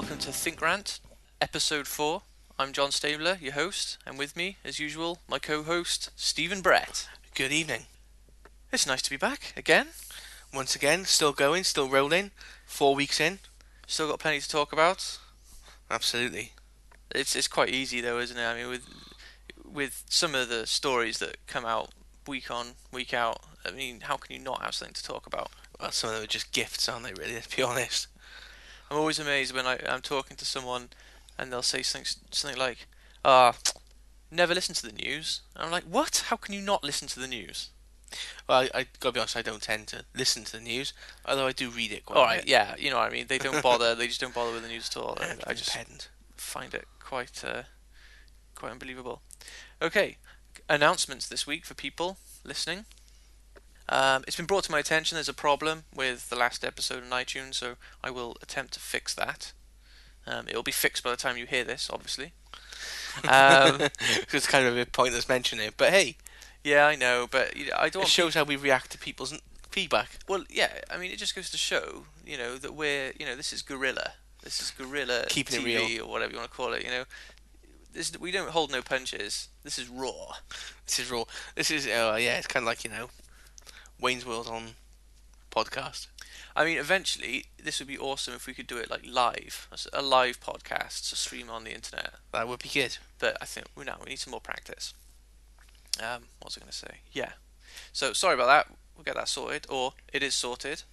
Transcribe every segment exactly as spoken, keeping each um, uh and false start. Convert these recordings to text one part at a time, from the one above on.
welcome to Think Rant, episode four. I'm John Stabler, your host, and with me, as usual, my co-host, Stephen Brett. Good evening. It's nice to be back again. Once again, still going, still rolling. Four weeks in. Still got plenty to talk about. Absolutely. It's it's quite easy though, isn't it? I mean, with with some of the stories that come out week on, week out, I mean, how can you not have something to talk about? Well, some of them are just gifts, aren't they, really? Let's be honest. I'm always amazed when I, I'm talking to someone and they'll say something, something like, ah, never listen to the news. And I'm like, what? How can you not listen to the news? Well, I, I gotta be honest, I don't tend to listen to the news, although I do read it quite All a right, bit. yeah, you know what I mean. They don't bother. They just don't bother with the news at all. Yeah, And I just pedant. find it quite, uh, quite unbelievable. Okay, announcements this week for people listening. Um, it's been brought to my attention there's a problem with the last episode on iTunes, so I will attempt to fix that. Um, it'll be fixed by the time you hear this, obviously. Um, it's kind of a bit pointless mentioning it, but hey, yeah, I know, but you know, I don't. it shows how we react to people's feedback. Well, yeah, I mean, it just goes to show, you know, that we're, you know, this is guerrilla. This is guerrilla Keeping T V it real. or whatever you want to call it. You know, this we don't hold no punches. This is raw. This is raw. This is, uh, yeah, it's kind of like, you know, Wayne's World on podcast. I mean, eventually, this would be awesome if we could do it like live, a live podcast to stream on the internet. That would be good. But I think we now we need some more practice. Um, what was I going to say? Yeah. So sorry about that. We'll get that sorted, or it is sorted.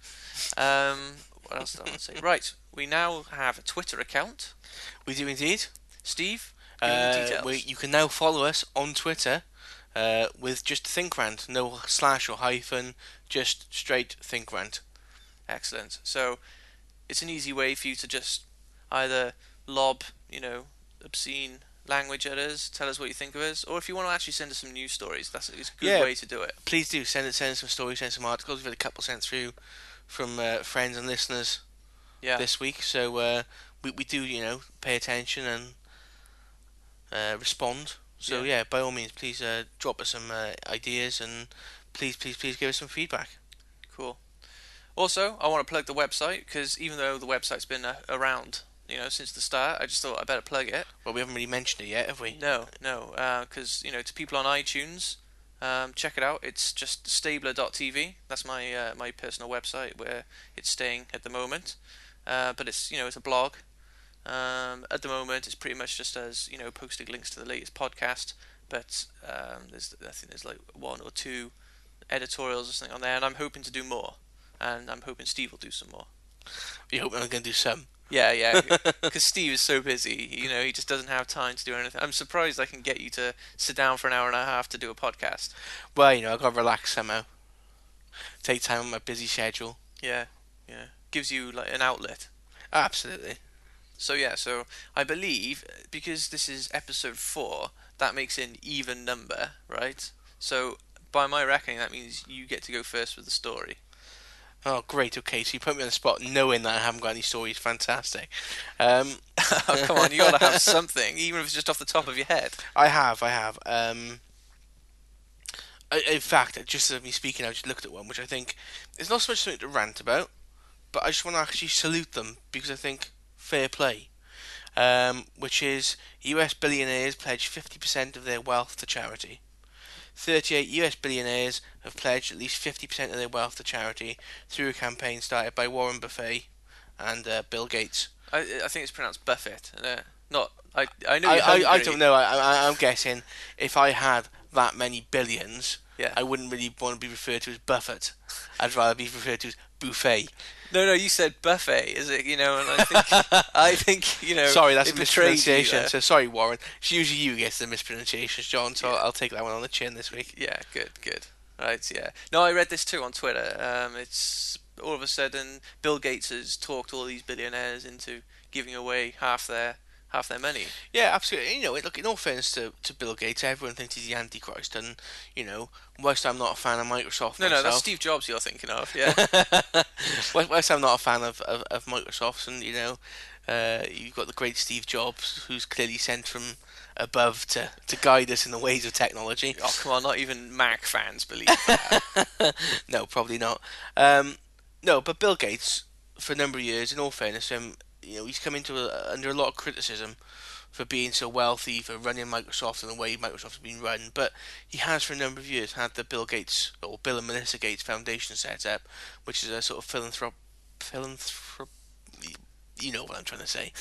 Um, what else did I want to say? Right, we now have a Twitter account. We do indeed. Steve, give me the Uh, details. we, you can now follow us on Twitter uh, with just ThinkRant, no slash or hyphen, just straight ThinkRant. Excellent. So it's an easy way for you to just either lob, you know, obscene language at us, tell us what you think of us, or if you want to actually send us some news stories, that's it's a good Yeah. way to do it. Please do send it, send us some stories, send some articles. We've had a couple sent through from uh, friends and listeners Yeah. this week, so uh, we we do, you know, pay attention and uh, respond. So Yeah. yeah. by all means, please uh, drop us some uh, ideas and please, please, please give us some feedback. Cool. Also, I want to plug the website because even though the website's been uh, around, you know, since the start, I just thought I better plug it. Well, we haven't really mentioned it yet, have we? No, no, because uh, you know, to people on iTunes, um, check it out. It's just stabler dot t v. That's my uh, my personal website where it's staying at the moment. Uh, but it's you know it's a blog. Um, at the moment, it's pretty much just as you know posting links to the latest podcast. But um, there's I think there's like one or two editorials or something on there, and I'm hoping to do more. And I'm hoping Steve will do some more. You hope I'm going to do some. Yeah, yeah, because Steve is so busy, you know, he just doesn't have time to do anything. I'm surprised I can get you to sit down for an hour and a half to do a podcast. Well, you know, I've got to relax somehow. Take time on my busy schedule. Yeah, yeah, gives you like an outlet. Absolutely. So yeah, so I believe, because this is episode four, that makes it an even number, right? So by my reckoning, that means you get to go first with the story. Oh, great. Okay, so you put me on the spot knowing that I haven't got any stories. Fantastic. Um, oh, come on, you got to have something, even if it's just off the top of your head. I have, I have. Um, I, in fact, just as me speaking, I just looked at one, which I think is not so much something to rant about, but I just want to actually salute them, because I think fair play. Um, which is U S billionaires pledge fifty percent of their wealth to charity. thirty-eight U S billionaires have pledged at least fifty percent of their wealth to charity through a campaign started by Warren Buffett and uh, Bill Gates. I I think it's pronounced Buffett. Uh, not I. I know. I, You're I, I hungry. don't know. I, I, I'm guessing if I had that many billions, Yeah. I wouldn't really want to be referred to as Buffett. I'd rather be referred to as Buffet. No, no, you said buffet, is it? You know, and I think, I think you know. Sorry, that's it a betrays you mispronunciation. there. So sorry, Warren. It's usually you who gets the mispronunciations, John. So Yeah. I'll take that one on the chin this week. Yeah, good, good. Right, yeah. No, I read this too on Twitter. Um, it's all of a sudden Bill Gates has talked all these billionaires into giving away half their half their money. Yeah, absolutely. You know, look, in all fairness to, to Bill Gates, everyone thinks he's the Antichrist, and you know, whilst I'm not a fan of Microsoft, No, myself, no, that's Steve Jobs you're thinking of. Yeah. whilst whilst I'm not a fan of, of, of Microsoft, and you know, uh, you've got the great Steve Jobs, who's clearly sent from above to, to guide us in the ways of technology. Oh come on, not even Mac fans believe that. No, probably not. Um, no, but Bill Gates, for a number of years, in all fairness to him, you know, he's come into a, under a lot of criticism for being so wealthy, for running Microsoft in the way Microsoft has been run. But he has, for a number of years, had the Bill Gates or Bill and Melinda Gates Foundation set up, which is a sort of philanthrop, philanthrop. You know what I'm trying to say.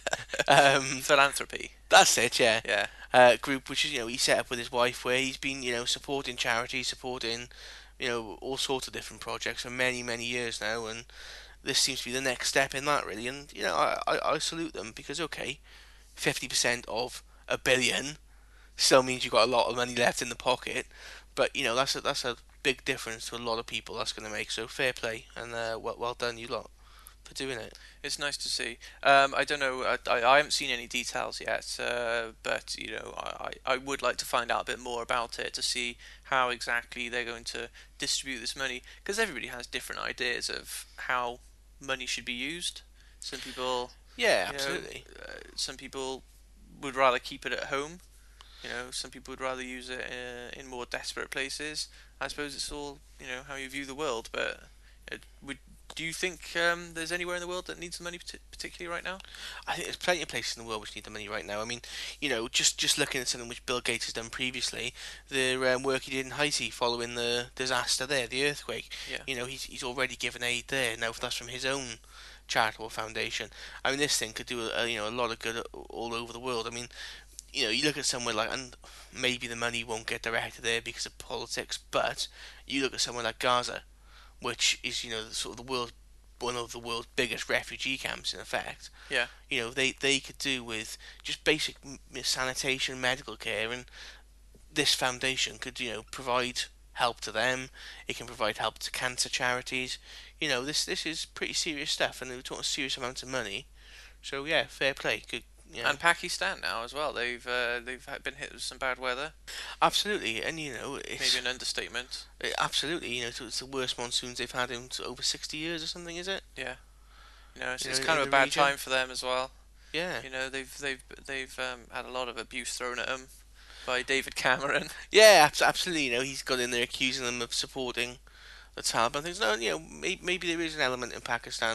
um, Philanthropy. That's it, yeah. Yeah. Uh, group which is, you know, he set up with his wife, where he's been, you know, supporting charities, supporting, you know, all sorts of different projects for many, many years now, and this seems to be the next step in that, really. And you know, I, I, I salute them, because okay, fifty percent of a billion still means you've got a lot of money left in the pocket, but you know, that's a, that's a big difference to a lot of people. That's going to make, so fair play, and uh, well, well done you lot for doing it. It's nice to see. Um, I don't know. I, I haven't seen any details yet, uh, but you know, I, I would like to find out a bit more about it to see how exactly they're going to distribute this money, because everybody has different ideas of how money should be used. Some people, Yeah, you know, absolutely. uh, some people would rather keep it at home. You know, some people would rather use it uh, in more desperate places. I suppose it's all, you know, how you view the world. But uh, would do you think um, there's anywhere in the world that needs the money partic- particularly right now? I think there's plenty of places in the world which need the money right now. I mean, you know, just just looking at something which Bill Gates has done previously, the um, work he did in Haiti following the disaster there, the earthquake. Yeah. You know, he's he's already given aid there. Now that's from his own charitable foundation. I mean, this thing could do a, you know, a lot of good all over the world. I mean, you know, you look at somewhere like, and maybe the money won't get directed there because of politics, but you look at somewhere like Gaza, which is, you know, sort of the world, one of the world's biggest refugee camps in effect. Yeah. You know, they they could do with just basic sanitation, medical care, and this foundation could, you know, provide help to them. It can provide help to cancer charities. You know, this this is pretty serious stuff, and they're talking serious amounts of money. So yeah, fair play. Good. Yeah. And Pakistan now as well. They've uh, they've been hit with some bad weather. Absolutely, and you know, it's Maybe an understatement. it, absolutely, you know, it's the worst monsoons they've had in over sixty years or something, is it? Yeah. You know, it's, You it's know, kind in of a the bad region. time for them as well. Yeah. You know, they've they've they've um, had a lot of abuse thrown at them by David Cameron. Yeah, abs- absolutely. You know, he's got in there accusing them of supporting the Taliban. Things. No, you know, maybe, maybe there is an element in Pakistan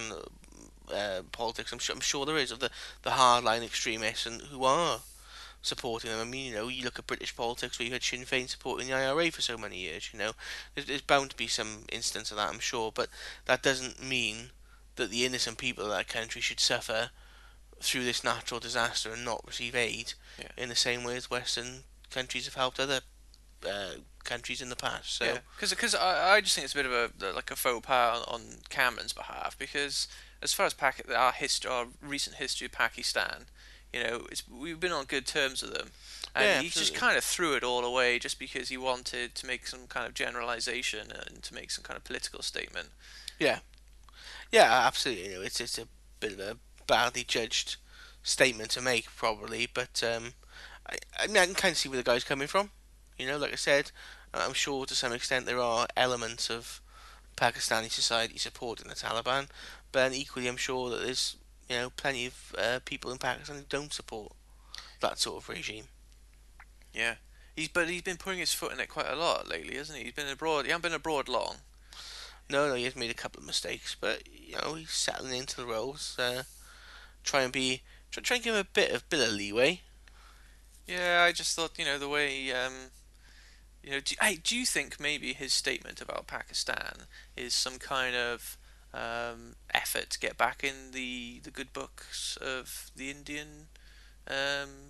uh, politics. I'm sure, I'm sure there is, of the the hardline extremists and who are supporting them. I mean, you know, you look at British politics where you had Sinn Féin supporting the I R A for so many years. You know, there's, there's bound to be some instance of that, I'm sure, but that doesn't mean that the innocent people of that country should suffer through this natural disaster and not receive aid Yeah. in the same way as Western countries have helped other uh, countries in the past. So Yeah, because I, I just think it's a bit of a like a faux pas on, on Cameron's behalf, because as far as Pak- our history, our recent history of Pakistan, you know, it's, we've been on good terms with them, and Yeah, he just absolutely. kind of threw it all away just because he wanted to make some kind of generalization and to make some kind of political statement. yeah, yeah, absolutely. You know, it's it's a bit of a badly judged statement to make, probably, but um, I, I mean, I can kind of see where the guy's coming from. You know, like I said, I'm sure to some extent there are elements of Pakistani society supporting the Taliban, but equally, I'm sure that there's, you know, plenty of uh, people in Pakistan who don't support that sort of regime. Yeah, he's but he's been putting his foot in it quite a lot lately, hasn't he? He's been abroad. He hasn't been abroad long. No, no, he has made a couple of mistakes, but you know, he's settling into the roles. Uh, try and be, try, try and give him a bit of bit of leeway. Yeah, I just thought, you know, the way um, you know, do, hey, do you think maybe his statement about Pakistan is some kind of um, effort to get back in the, the good books of the Indian um,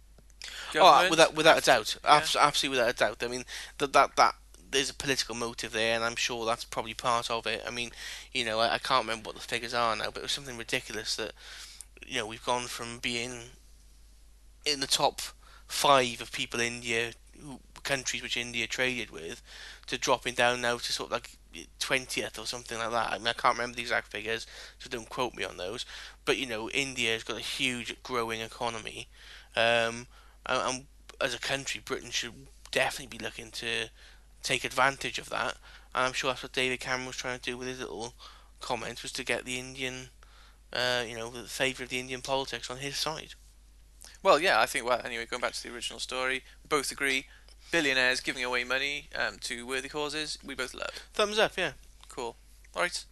Oh, government? without without a after- doubt, yeah, Abs- absolutely without a doubt. I mean, that that that there's a political motive there, and I'm sure that's probably part of it. I mean, you know, I, I can't remember what the figures are now, but it was something ridiculous that, you know, we've gone from being in the top five of people India, who, countries which India traded with, to dropping down now to sort of like twentieth or something like that. I mean, I can't remember the exact figures, so don't quote me on those. But you know, India has got a huge growing economy, um, and, and as a country, Britain should definitely be looking to take advantage of that. And I'm sure that's what David Cameron was trying to do with his little comment, was to get the Indian, uh, you know, the favour of the Indian politics on his side. well, yeah, I think. Well, anyway, going back to the original story, we both agree. Billionaires giving away money um, to worthy causes, we both love. Thumbs up, yeah. Cool. All right.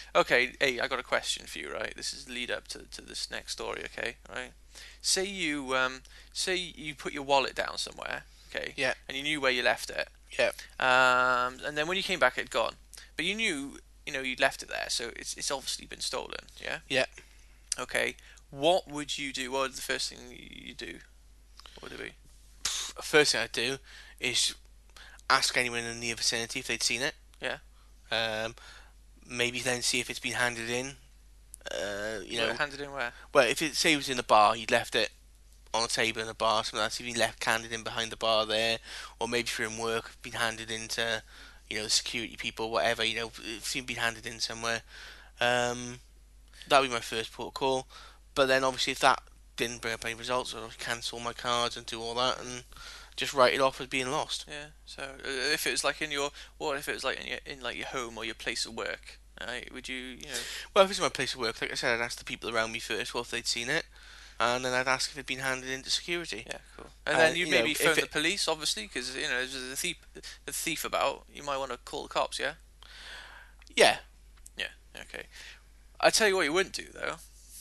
Okay, hey, I got a question for you, right? This is the lead up to, to this next story, okay? Right? Say you um say you put your wallet down somewhere, okay? Yeah. And you knew where you left it. Yeah. Um and then when you came back it had gone. But you knew, you know, you'd left it there, so it's it's obviously been stolen, yeah? Yeah. Okay. What would you do? What would the first thing you do? What would it be? First thing I'd do is ask anyone in the near vicinity if they'd seen it. Yeah. Um, maybe then see if it's been handed in. Uh, you know, Where, handed in where? well, if it say it was in the bar, you'd left it on a table in the bar, something like that. If you left handed in behind the bar there, or maybe if you're in work, been handed into, you know, the security people, whatever. You know, it's been handed in somewhere. Um, that'd be my first port of call. But then obviously, if that didn't bring up any results, I'd cancel my cards and do all that, and just write it off as being lost. Yeah. So uh, if it was like in your, what if it was like in your in like your home or your place of work? Right? Would you, you know? Well, if it's my place of work, like I said, I'd ask the people around me first, well, if they'd seen it, and then I'd ask if it'd been handed into security. Yeah, cool. And Uh, then you'd you know, maybe phone if the it- police, obviously, because you know there's a thief, a thief about. You might want to call the cops. Yeah. Yeah. Yeah. Okay. I tell you what, you wouldn't do though.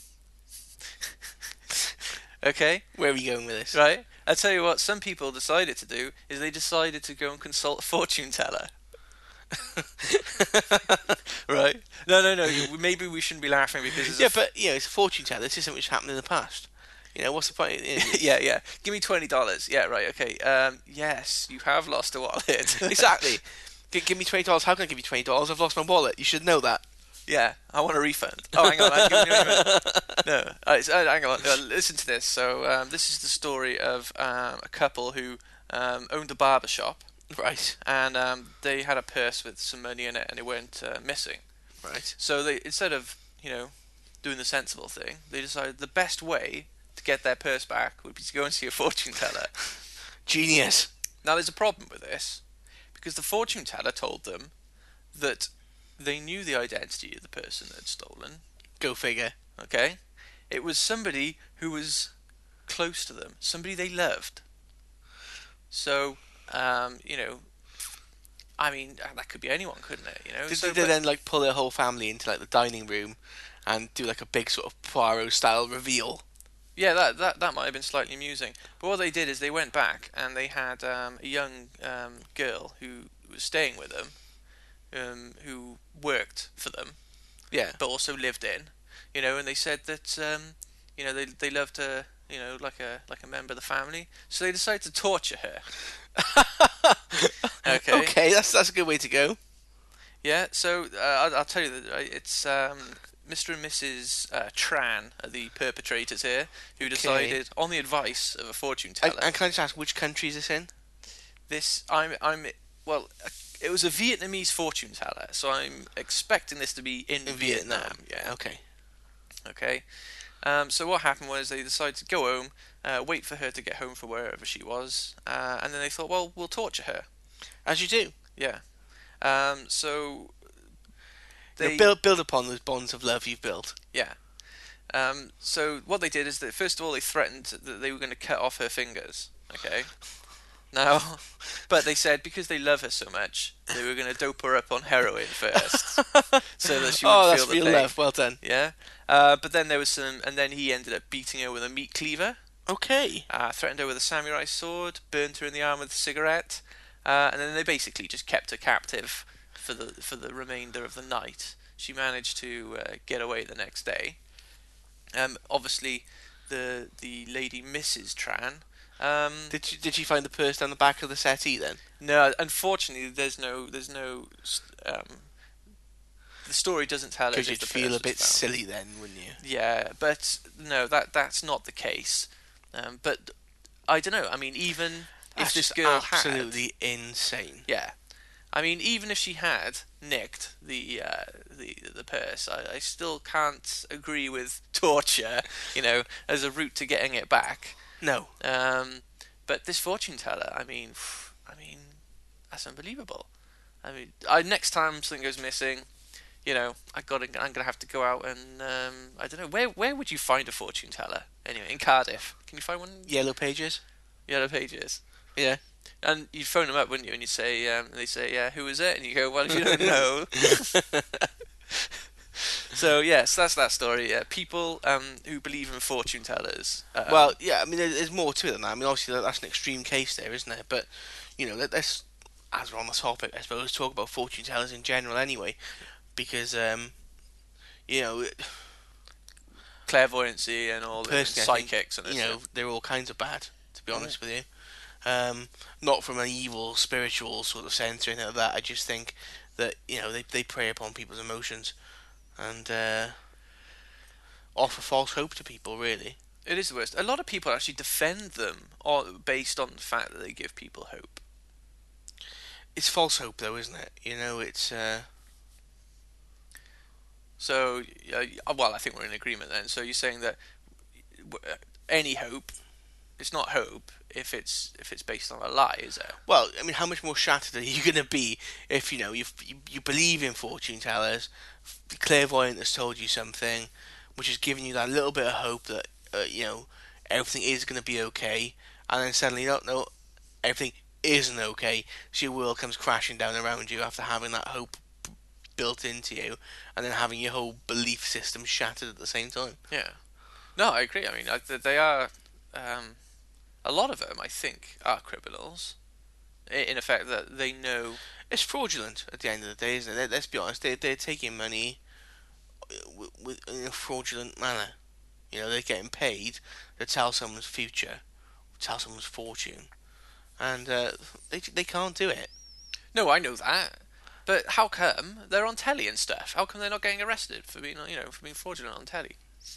Okay. Where are we going with this? Right. I tell you what, some people decided to do is they decided to go and consult a fortune teller. Right? No, no, no. you- Maybe we shouldn't be laughing because there's a Yeah, f- but, you know, it's a fortune teller. This is something which happened in the past. You know, what's the point? yeah, yeah. Give me twenty dollars. Yeah, right. Okay. Um, yes, you have lost a wallet. Exactly. G- give me twenty dollars. How can I give you twenty dollars? I've lost my wallet. You should know that. Yeah, I want a refund. Oh, hang on. I'm giving you a refund. No, all right, so, uh, hang on. Uh, listen to this. So, um, this is the story of um, a couple who um, owned a barber shop, Right. and um, they had a purse with some money in it, and it went uh, missing. Right. So they, instead of you know doing the sensible thing, they decided the best way to get their purse back would be to go and see a fortune teller. Genius. Now, there's a problem with this because the fortune teller told them that they knew the identity of the person that had stolen. Go figure. Okay, it was somebody who was close to them, somebody they loved. So, um, you know, I mean, that could be anyone, couldn't it? You know, Did so, they but- then, like, pull their whole family into, like, the dining room and do, like, a big sort of Poirot-style reveal? yeah, that, that that might have been slightly amusing. But what they did is they went back and they had um, a young um, girl who was staying with them, um, who worked for them, Yeah. but also lived in, you know, and they said that um, you know they they loved her, you know, like a like a member of the family. So they decided to torture her. Okay. Okay, that's that's a good way to go. Yeah. So uh, I'll, I'll tell you that uh, it's um, Mister and Missus Uh, Tran are the perpetrators here, who decided, on the advice of a fortune And, teller, and can I just ask, which country is this in? this I'm I'm well. It was a Vietnamese fortune teller, so I'm expecting this to be in, In Vietnam. Vietnam. Yeah. Okay. Okay. Um, so what happened was they decided to go home, uh, wait for her to get home from wherever she was, uh, and then they thought, well, we'll torture her. As you do. Yeah. Um, so You they know, build build upon those bonds of love you've built. yeah. Um, so what they did is that first of all they threatened that they were going to cut off her fingers. Okay. Now, but they said because they love her so much, they were going to dope her up on heroin first, so that she would Oh, feel that's the real pain. love. Well done. Yeah. Uh, but then there was some, and then he ended up beating her with a meat cleaver. Okay. Uh, threatened her with a samurai sword, burnt her in the arm with a cigarette, uh, and then they basically just kept her captive for the for the remainder of the night. She managed to uh, get away the next day. Um, obviously, the the lady Missus Tran. Um, Did you, did she find the purse down the back of the settee then? no, unfortunately, there's no there's no. Um, the story doesn't tell us Because if you'd the feel purse a bit was found. silly then, wouldn't you? Yeah, but no, that that's not the case. Um, but I don't know. I mean, even That's if this just girl absolutely insane. had, yeah, I mean, even if she had nicked the uh, the the purse, I, I still can't agree with torture, you know, as a route to getting it back. No. Um, but this fortune teller, I mean, I mean, that's unbelievable. I mean, I, next time something goes missing, you know, I got I'm gonna have to go out and um, I don't know where where would you find a fortune teller anyway in Cardiff? Can you find one? Yellow Pages? Yellow Pages. Yeah. And you'd phone them up, wouldn't you? And you'd say, um, they say, uh, who is it? And you go, well, if you don't know, So yes, that's that story. Yeah, people um, who believe in fortune tellers. Um, Well, yeah, I mean, there- there's more to it than that. I mean, obviously, that- that's an extreme case there, isn't it? But, you know, let, let's, as we're on the topic, I suppose, talk about fortune tellers in general anyway. Because, um, you know, clairvoyancy and all the personally, I think, psychics and you this. know, they're all kinds of bad, to be Mm. honest with you. Um, not from an evil, spiritual sort of sense or anything like that. I just think that, you know, they, they prey upon people's emotions and uh, offer false hope to people, really. It is the worst. A lot of people actually defend them on, based on the fact that they give people hope. It's false hope, though, isn't it? You know, it's... Uh, So, uh, well, I think we're in agreement then. So you're saying that uh, any hope, it's not hope if it's if it's based on a lie, is it? Well, I mean, how much more shattered are you going to be if, you know, you you you believe in fortune tellers, the clairvoyant has told you something, which has given you that little bit of hope that, uh, you know, everything is going to be okay, and then suddenly, no, no, everything isn't okay, so your world comes crashing down around you after having that hope b- built into you, and then having your whole belief system shattered at the same time. Yeah. No, I agree. I mean, I, they are um, a lot of them. I think are criminals. In effect, that they know. It's fraudulent at the end of the day, isn't it? Let's be honest, they, they're taking money with, with, in a fraudulent manner. You know, they're getting paid to tell someone's future, tell someone's fortune, and uh, they they can't do it. No, I know that. But how come they're on telly and stuff? How come they're not getting arrested for being, you know, for being fraudulent on telly?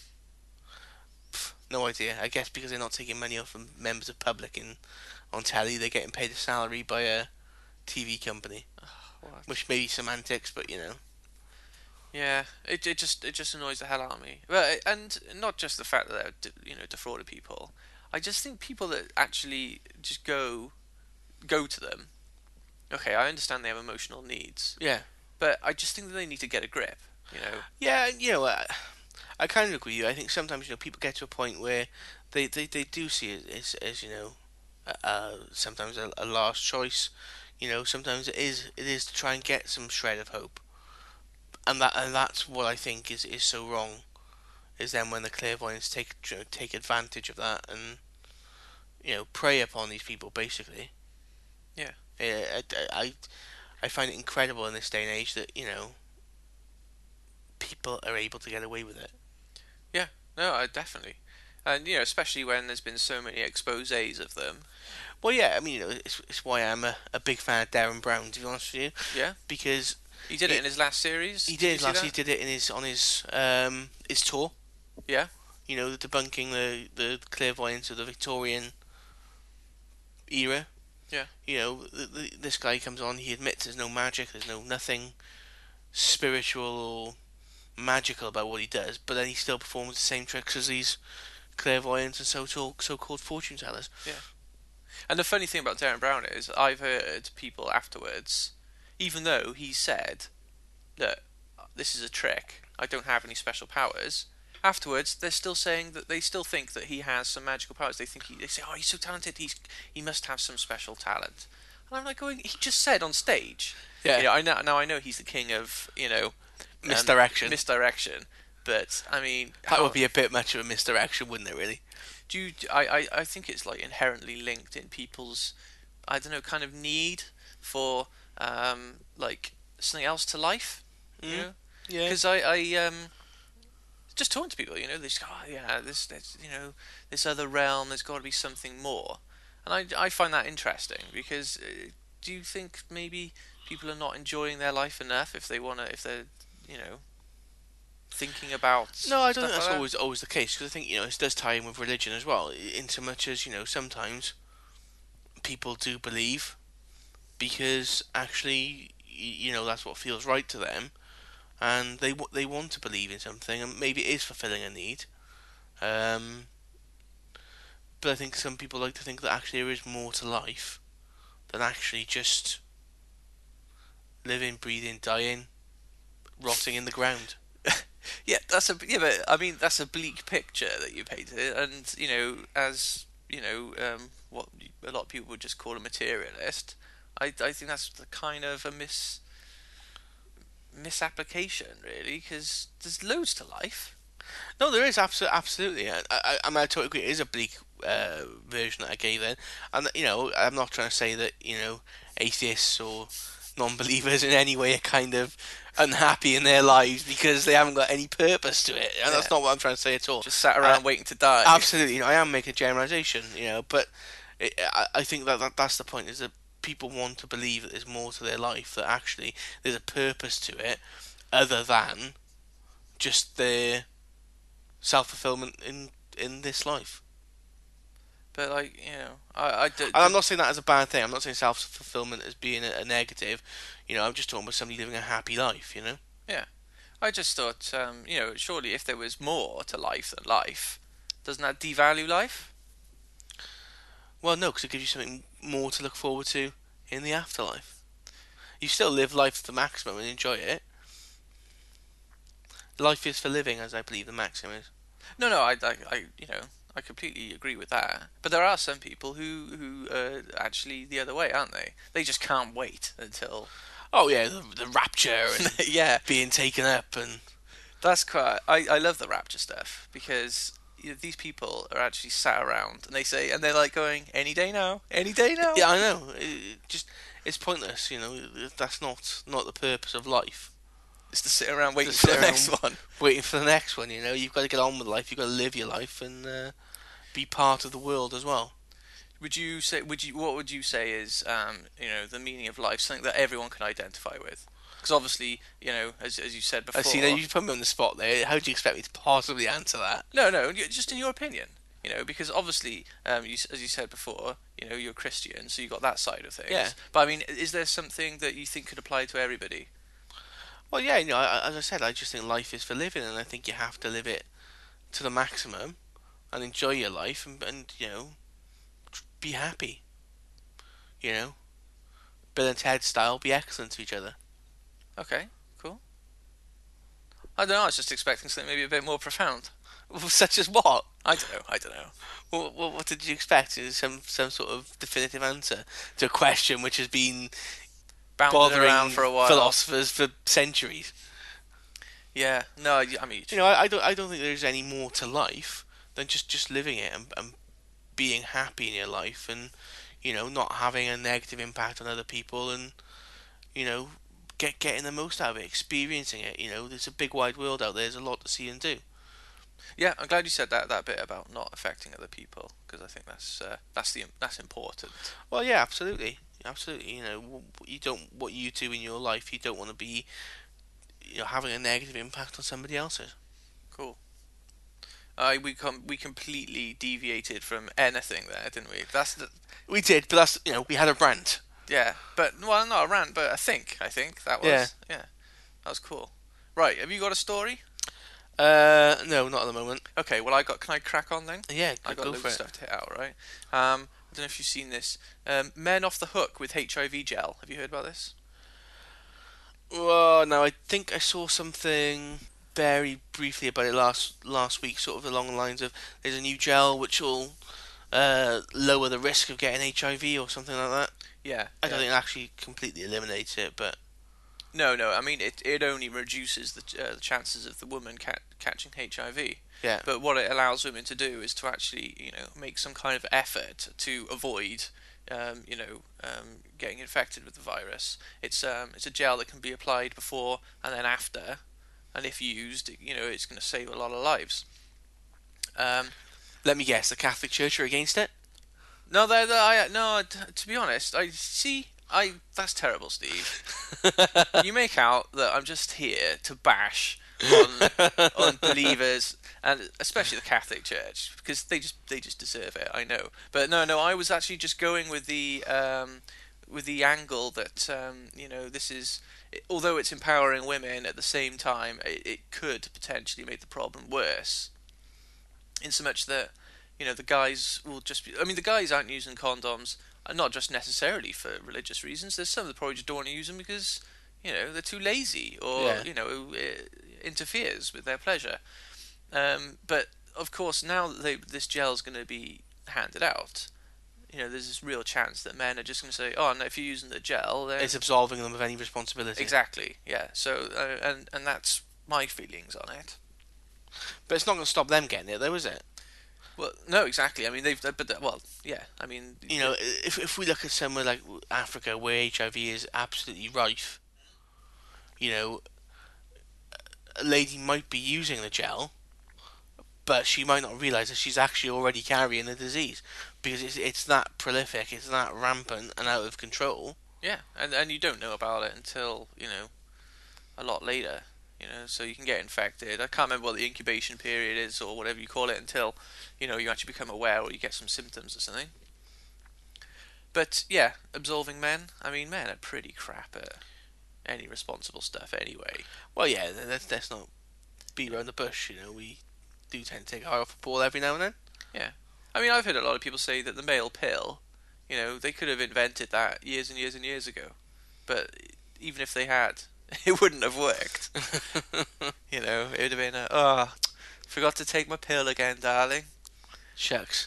Pff, no idea. I guess because they're not taking money off from members of public in on telly, they're getting paid a salary by a T V company, What? which may be semantics, but you know. Yeah, it it just it just annoys the hell out of me. But and not just the fact that they're you know defrauded people. I just think people that actually just go go to them. Okay, I understand they have emotional needs, Yeah, but I just think that they need to get a grip. You know. yeah, you know, I, I kind of agree with you. I think sometimes you know people get to a point where they, they, they do see it as, as you know, uh, sometimes a, a last choice. You know, sometimes it is it is to try and get some shred of hope, and that and that's what I think is, is so wrong. Is then when the clairvoyants take you know, take advantage of that and you know prey upon these people basically. Yeah. Yeah, I, I, I find it incredible in this day and age that you know people are able to get away with it. Yeah. No, I definitely. And you know, especially when there's been so many exposés of them. Well, yeah, I mean, you know, it's, it's why I'm a, a big fan of Darren Brown, to be honest with you, Yeah. because He did it, It- in his last series. he Did you did see last. that? He did it in his on his um his tour. Yeah. You know, debunking the the clairvoyance of the Victorian era. Yeah. You know, the, the, this guy comes on. He admits there's no magic. There's no nothing spiritual or magical about what he does, but then he still performs the same tricks as these clairvoyants and so so called fortune tellers. And the funny thing about Darren Brown is, I've heard people afterwards, even though he said that this is a trick, I don't have any special powers. Afterwards, they're still saying that they still think that he has some magical powers. They think he, they say, "Oh, he's so talented. He's he must have some special talent." And I'm like going, he just said on stage. Yeah, You know, I know now. I know he's the king of you know um, misdirection. misdirection. But I mean, that how- would be a bit much of a misdirection, wouldn't it? Really? do you, I, I I think it's like inherently linked in people's, I don't know, kind of need for um like something else to life. You Mm. know, Yeah. because I I um just talking to people, you know, they just go, oh yeah, this, this you know, this other realm, there's got to be something more, and I, I find that interesting because uh, do you think maybe people are not enjoying their life enough if they wanna, if they're, you know, thinking about No, I don't stuff think that's like that? always always the case because I think you know it does tie in with religion as well. In so much as you know sometimes people do believe because actually y- you know that's what feels right to them, and they w- they want to believe in something, and maybe it is fulfilling a need. Um, but I think some people like to think that actually there is more to life than actually just living, breathing, dying, rotting in the ground. Yeah, that's a yeah, but I mean that's a bleak picture that you painted, and you know, as you know, um, what a lot of people would just call a materialist. I I think that's the kind of a mis misapplication, really, because there's loads to life. No, there is absolutely, absolutely. I, I, I mean, I totally agree. It is a bleak uh, version that I gave then, and you know, I'm not trying to say that you know atheists or non-believers in any way are kind of unhappy in their lives because they haven't got any purpose to it, and Yeah. that's not what I'm trying to say at all. Just sat around Uh, waiting to die. Absolutely, you know, I am making a generalisation, you know, but it, I, I think that, that that's the point, is that people want to believe that there's more to their life, that actually there's a purpose to it other than just their self-fulfillment in in this life. But, like, you know, I, I d- And I'm not saying that as a bad thing. I'm not saying self-fulfillment as being a, a negative. You know, I'm just talking about somebody living a happy life, you know? yeah. I just thought, um, you know, surely if there was more to life than life, doesn't that devalue life? Well, no, because it gives you something more to look forward to in the afterlife. You still live life to the maximum and enjoy it. Life is for living, as I believe the maxim is. No, no, I, I, I you know, I completely agree with that. But there are some people who, who are actually the other way, aren't they? They just can't wait until... Oh yeah, the, the rapture and yeah, being taken up and... that's quite... I, I love the rapture stuff, because you know, these people are actually sat around, and they say, and they're like going, any day now, any day now. Yeah, I know. It, it just, it's pointless, you know. That's not, not the purpose of life. Just to sit around waiting Just for the sit next around one. Waiting for the next one, you know. You've got to get on with life. You've got to live your life and uh, be part of the world as well. Would you say? Would you? What would you say is, um, you know, the meaning of life? Something that everyone can identify with. Because obviously, you know, as as you said before. I see. Now you put me on the spot there. How do you expect me to possibly answer that? No, no, y- just in your opinion. You know, because obviously, um, you, s- as you said before, you know, you're a Christian, so you got that side of things. Yeah. But I mean, is there something that you think could apply to everybody? Well, yeah. You know, I, as I said, I just think life is for living, and I think you have to live it to the maximum and enjoy your life, and, and you know, be happy. You know, Bill and Ted style, be excellent to each other. Okay, cool. I don't know. I was just expecting something maybe a bit more profound. Such as what? I don't know. I don't know. What, what, what did you expect? Is some some sort of definitive answer to a question which has been Bounded bothering around for a while. philosophers for centuries? Yeah. No. I I mean, You know, I, I don't I don't think there's any more to life than just, just living it and, and being happy in your life, and you know, not having a negative impact on other people, and you know, get getting the most out of it, experiencing it. You know, there's a big wide world out there. There's a lot to see and do. yeah. I'm glad you said that that bit about not affecting other people, because I think that's uh, that's the that's important. Well, yeah, absolutely, absolutely. You know, wh- you don't what you do in your life. You don't want to be, you know, having a negative impact on somebody else's. Cool. Uh, we com- we completely deviated from anything there, didn't we? That's the, We did, but that's you know, we had a rant. yeah, but well, not a rant, but I think I think that was Yeah. yeah, that was cool. Right, have you got a story? Uh, no, not at the moment. Okay, well I got. Can I crack on then? Yeah, I got go loads for of it. stuff to hit out. Right. Um, I don't know if you've seen this. Um, men off the hook with H I V gel. Have you heard about this? Well, no, I think I saw something very briefly about it last last week, sort of along the lines of there's a new gel which will uh, lower the risk of getting H I V or something like that. Yeah. I don't yeah. think it actually completely eliminates it, but No, no. I mean, it it only reduces the, uh, the chances of the woman ca- catching H I V. yeah, But what it allows women to do is to actually, you know, make some kind of effort to avoid, um, you know, um, getting infected with the virus. It's um, it's a gel that can be applied before and then after, and if used, you know, it's going to save a lot of lives. Um, let me guess, the Catholic Church are against it. no, they're, they're, I no. t- To be honest, I see. I that's terrible, Steve. You make out that I'm just here to bash on on believers, and especially the Catholic Church, because they just they just deserve it. I know, but no, no. I was actually just going with the um, with the angle that um, you know, this is, although it's empowering women, at the same time it, it could potentially make the problem worse. In so much that, you know, the guys will just be. I mean, the guys aren't using condoms, uh, not just necessarily for religious reasons. There's some that probably just don't want to use them because, you know, they're too lazy, or Yeah. you know, it interferes with their pleasure. Um, but of course, now that they, this gel is going to be handed out, you know, there's this real chance that men are just going to say, oh, no, if you're using the gel, then It's absolving them of any responsibility. exactly, yeah. So, uh, and and that's my feelings on it. But it's not going to stop them getting it, though, is it? Well, no, exactly. I mean, they've, but the, well, yeah. I mean, You know, if if we look at somewhere like Africa where H I V is absolutely rife, you know, a lady might be using the gel, but she might not realise that she's actually already carrying the disease because it's it's that prolific, it's that rampant and out of control. yeah, and and you don't know about it until, you know, a lot later. You know, so you can get infected. I can't remember what the incubation period is or whatever you call it until, you know, you actually become aware or you get some symptoms or something. But yeah, absolving men. I mean, men are pretty crap at any responsible stuff anyway. Well, yeah, let's, let's not beat around the bush. You know, we do tend to take our eye off the ball every now and then. Yeah. I mean, I've heard a lot of people say that the male pill, you know, they could have invented that years and years and years ago. But even if they had, it wouldn't have worked. You know, it would have been a, oh, forgot to take my pill again, darling. Shucks.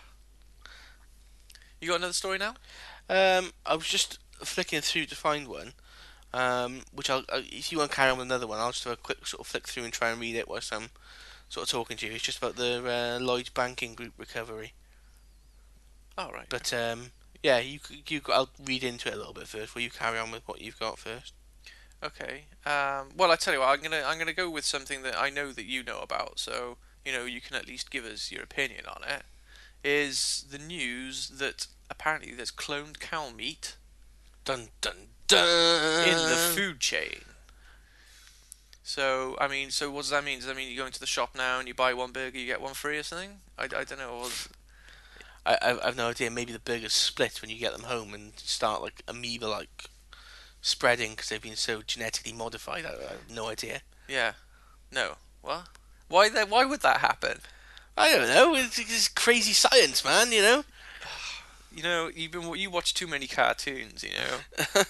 You got another story now? Um, I was just flicking through to find one. Um, which I'll, uh, if you want to carry on with another one, I'll just have a quick sort of flick through and try and read it whilst I'm sort of talking to you. It's just about the uh, Lloyds Banking Group recovery. Oh, right. But um, yeah, you you I'll read into it a little bit first. Will you carry on with what you've got first? Okay. Um, well, I tell you what, I'm gonna I'm gonna go with something that I know that you know about, so you know you can at least give us your opinion on it. Is the news that apparently there's cloned cow meat Dun dun dun in the food chain. So I mean, so what does that mean? Does that mean you go into the shop now and you buy one burger, you get one free or something? I, I don't know. I I've, I've no idea. Maybe the burgers split when you get them home and start like amoeba like spreading because they've been so genetically modified. I, I have no idea. Yeah. No. What? Why? That? Why would that happen? I don't know. It's, it's crazy science, man. You know. You know, you've been you watch too many cartoons. You know.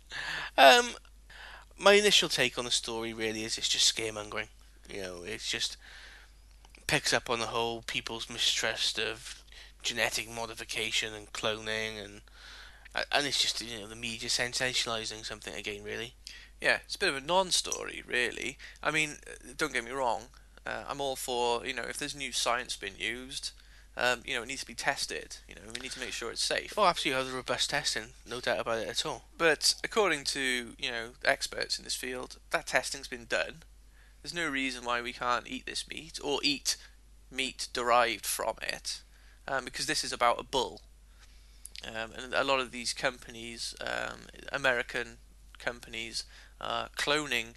um, my initial take on the story really is it's just scaremongering. You know, it's just picks up on the whole people's mistrust of genetic modification and cloning, and and it's just, you know, the media sensationalising something again, really. Yeah, it's a bit of a non-story, really. I mean, don't get me wrong. Uh, I'm all for, you know, if there's new science being used, um, you know, it needs to be tested. You know, we need to make sure it's safe. Oh, absolutely, have the robust testing, no doubt about it at all. But according to, you know, experts in this field, that testing's been done. There's no reason why we can't eat this meat or eat meat derived from it, um, because this is about a bull. Um, and a lot of these companies, um, American companies, are cloning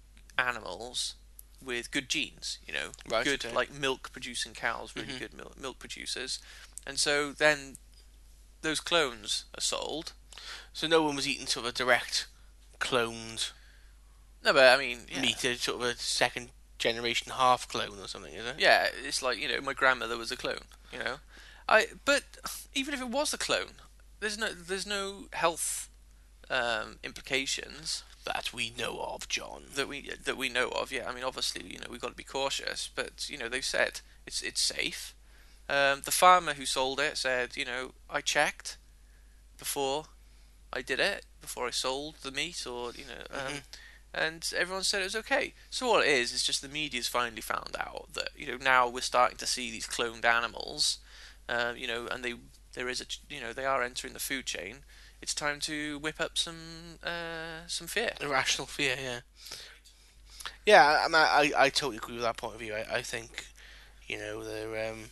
animals with good genes, you know, Right, good okay. like milk producing cows, really Mhm. good milk, milk producers, and so then those clones are sold. So no one was eating sort of a direct cloned No, but I mean, yeah, meat, a sort of a second generation half clone or something, is it? yeah, it's like, you know, my grandmother was a clone, you know, I but even if it was a clone, there's no there's no health um, implications That we know of, John. that we that we know of. Yeah, I mean, obviously, you know, we've got to be cautious, but you know, they've said it's it's safe. Um, the farmer who sold it said, you know, I checked before I did it, before I sold the meat, or you know, um, Mhm. and everyone said it was okay. So what it is is just the media's finally found out that, you know, now we're starting to see these cloned animals, uh, you know, and they there is a you know they are entering the food chain. It's time to whip up some uh, some fear. Irrational fear, yeah. Yeah, I, I, mean, I, I totally agree with that point of view. I, I think, you know, they're, um,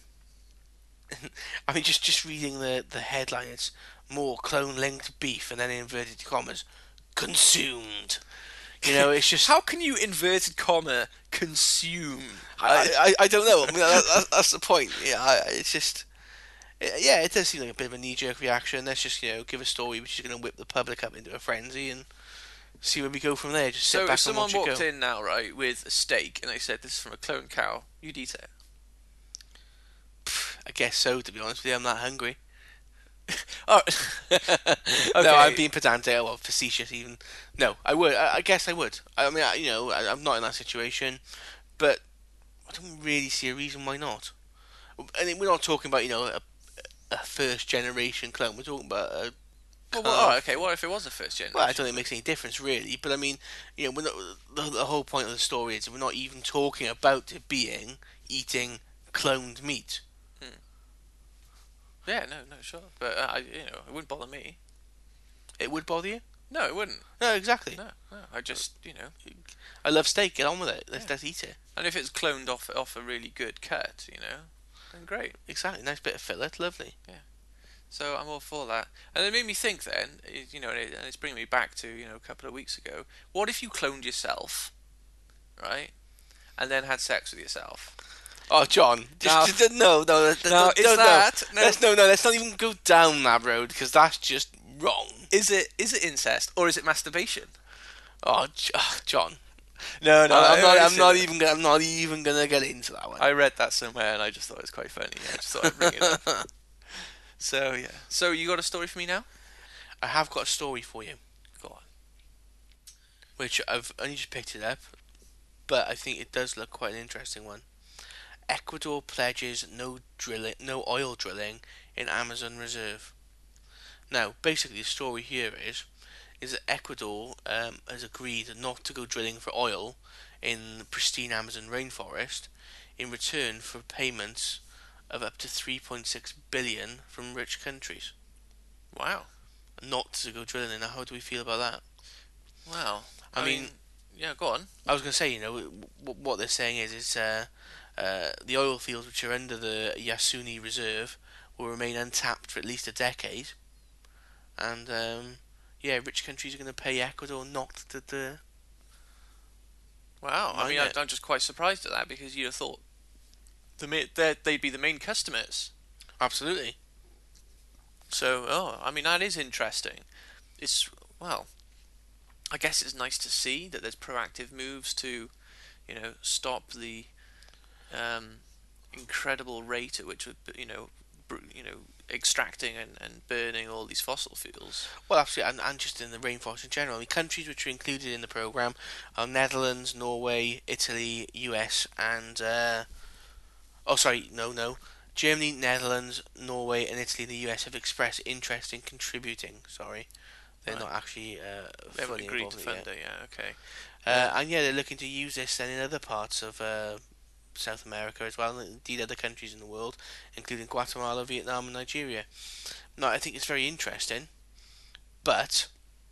I mean, just, just reading the, the headline, it's more clone-linked beef, and then in inverted commas, consumed. You know, it's just... How can you inverted comma consume? I, I, I don't know. I mean, that, that, that's the point. Yeah, I, it's just... Yeah, it does seem like a bit of a knee-jerk reaction. Let's just, you know, give a story which is going to whip the public up into a frenzy and see where we go from there. Just sit So back if and someone watch it walked go. in now, right, with a steak, and they said this is from a clone cow, you'd eat it. I guess so, to be honest with you. I'm not hungry. Oh, No, I'm being pedantic or facetious even. No, I would. I, I guess I would. I mean, I, you know, I, I'm not in that situation, but I don't really see a reason why not. And we're not talking about, you know, a, a first generation clone. We're talking about a Well, kind well, all right, of, okay. What if it was a first generation? well, I don't think it makes any difference really. But I mean, you know, we're not, the, the whole point of the story is we're not even talking about it being eating cloned meat. Hmm. Yeah, no, no, sure, but uh, I, you know, it wouldn't bother me. It would bother you? No, it wouldn't. No, exactly. No, no. I just, you know, I love steak. Get on with it. Let's Yeah. let's eat it. and if it's cloned off off a really good cut, you know, then great. Exactly. Nice bit of fillet. Lovely. So I'm all for that. And it made me think then, you know, and it's bringing me back to, you know, a couple of weeks ago. What if you cloned yourself, right, and then had sex with yourself? Oh, John. Just, Now- just- no, no, no, Now, no, is no, that- no. no. Let's no, no. Let's not even go down that road because that's just wrong. Is it is it incest or is it masturbation? Oh, J- oh, John. No, I'm, I'm not. I'm not even. Gonna, I'm not even gonna get into that one. I read that somewhere and I just thought it was quite funny. I just thought I'd bring it up. So yeah. So you got a story for me now? I have got a story for you, Go on. which I've only just picked it up, but I think it does look quite an interesting one. Ecuador pledges no drilling, no oil drilling in Amazon reserve. Now, basically, the story here is is that Ecuador um, has agreed not to go drilling for oil in the pristine Amazon rainforest in return for payments of up to three point six billion from rich countries. Wow. Not to go drilling. Now, how do we feel about that? Wow. I I, mean- mean, yeah. Go on. I was going to say, you know, w- what they're saying is, is uh, uh, the oil fields which are under the Yasuni Reserve will remain untapped for at least a decade, and um, yeah, rich countries are going to pay Ecuador not to. to Wow. I Mind mean, I, it. I'm just quite surprised at that because you'd have thought the ma- they'd they'd be the main customers. Absolutely. So, oh, I mean, that is interesting. It's, well, I guess it's nice to see that there's proactive moves to, you know, stop the um, incredible rate at which, we're, you know, br- you know, extracting and, and burning all these fossil fuels. Well, absolutely, and, and just in the rainforest in general. I mean, countries which are included in the program are Netherlands, Norway, Italy, U S, and uh, oh, sorry, no, no. Germany, Netherlands, Norway, and Italy, and the U S have expressed interest in contributing. Sorry, they're Right. not actually uh, They haven't fully agreed involved to in it fund yet. it, yeah, okay. Uh, and yeah, they're looking to use this then in other parts of uh, South America as well, and indeed other countries in the world, including Guatemala, Vietnam, and Nigeria. Now, I think it's very interesting, but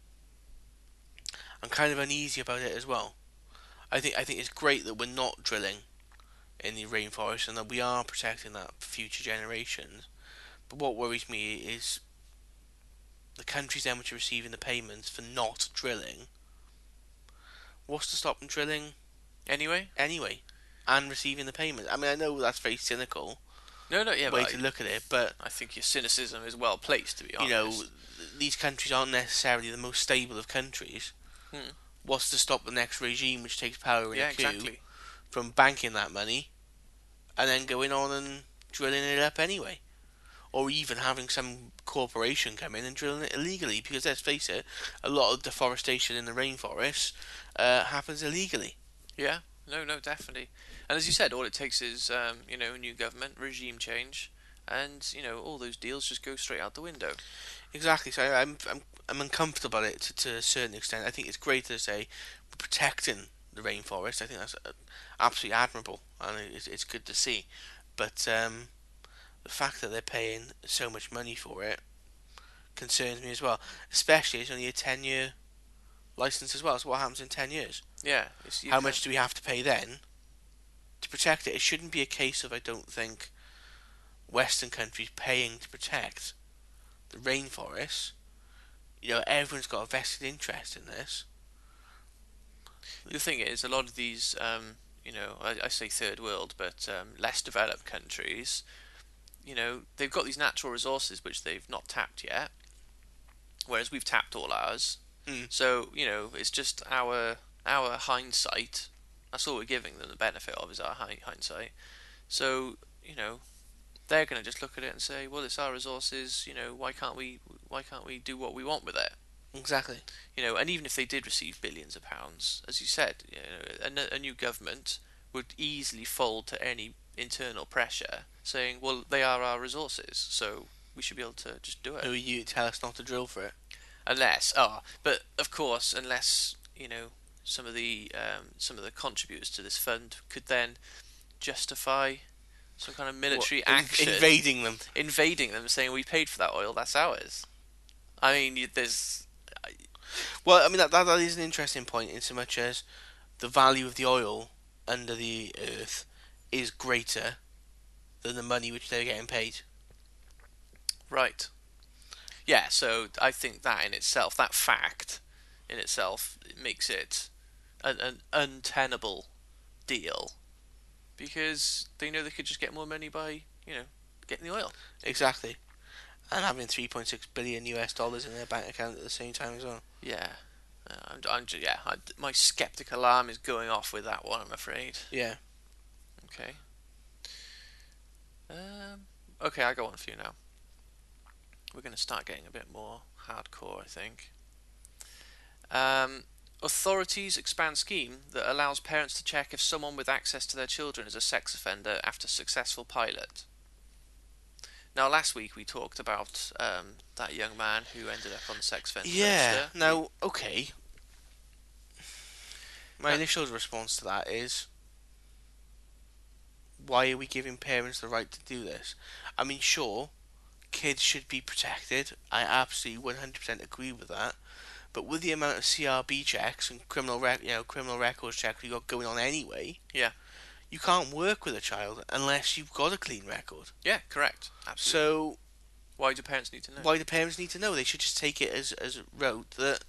I'm kind of uneasy about it as well. I think I think it's great that we're not drilling in the rainforest and that we are protecting that for future generations. But what worries me is the countries then which are receiving the payments for not drilling. What's to stop them drilling Anyway? anyway and receiving the payment? I mean, I know that's very cynical No, no, yeah, way but to I, look at it, but I think your cynicism is well placed, to be you honest. know, th- these countries aren't necessarily the most stable of countries. Hmm. What's to stop the next regime which takes power in yeah, a coup exactly. from banking that money and then going on and drilling it up anyway? Or even having some corporation come in and drilling it illegally, because let's face it, a lot of deforestation in the rainforest uh, happens illegally. Yeah, no, no, definitely. And as you said, all it takes is, um, you know, a new government, regime change, and, you know, all those deals just go straight out the window. Exactly. So I'm I'm I'm uncomfortable about it to, to a certain extent. I think it's great to say we're protecting the rainforest. I think that's uh, absolutely admirable, and it's it's good to see. But um, the fact that they're paying so much money for it concerns me as well. Especially it's only a ten year license as well. So what happens in ten years? Yeah. It's, you How can- much do we have to pay then to protect it? It shouldn't be a case of, I don't think, Western countries paying to protect the rainforest. You know, everyone's got a vested interest in this. The thing is, a lot of these, um, you know, I, I say third world, but um, less developed countries, you know, they've got these natural resources which they've not tapped yet, whereas we've tapped all ours. Mm. So, you know, it's just our our hindsight. That's all we're giving them the benefit of, is our hi- hindsight. So, you know, they're going to just look at it and say, well, it's our resources, you know, why can't we why can't we do what we want with it? Exactly. You know, and even if they did receive billions of pounds, as you said, you know, a, a new government would easily fold to any internal pressure, saying, "Well, they are our resources, so we should be able to just do it. Who you tell us not to drill for it? Unless, oh, but of course, unless you know some of the um, some of the contributors to this fund could then justify some kind of military What, in- action, invading them. invading them, saying we paid for that oil, that's ours. I mean, you, there's Well, I mean that, that that is an interesting point, in so much as the value of the oil under the earth is greater than the money which they're getting paid. right. Yeah, so I think that in itself, that fact in itself, makes it an, an untenable deal, because they know they could just get more money by, you know, getting the oil. Exactly. And having three point six billion U S dollars in their bank account at the same time as well. Yeah, uh, I'm, I'm ju- yeah, I, my skeptic alarm is going off with that one, I'm afraid. Yeah. Okay. Um. Okay, I got one for you now. We're going to start getting a bit more hardcore, I think. Um, authorities expand scheme that allows parents to check if someone with access to their children is a sex offender after successful pilot. Now, last week we talked about um, that young man who ended up on the sex offender Yeah. register. Now, okay. My Uh, initial response to that is, why are we giving parents the right to do this? I mean, sure, kids should be protected. I absolutely one hundred percent agree with that. But with the amount of C R B checks and criminal rec- you know, criminal records checks we got going on anyway, Yeah. you can't work with a child unless you've got a clean record. Yeah, correct. Absolutely. So Why do parents need to know? why do parents need to know? They should just take it as as a rote that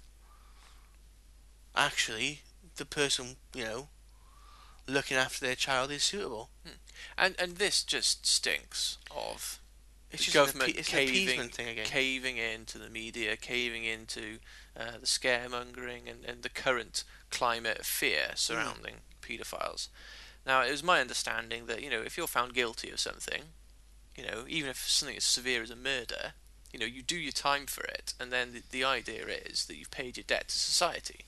actually the person, you know, looking after their child is suitable. And and this just stinks of It's the just an government appe- it's an caving, appeasement thing again. caving into the media, caving into uh, the scaremongering and, and the current climate of fear surrounding mm. paedophiles. Now, it was my understanding that, you know, if you're found guilty of something, you know, even if something as severe as a murder, you know, you do your time for it, and then the, the idea is that you've paid your debt to society.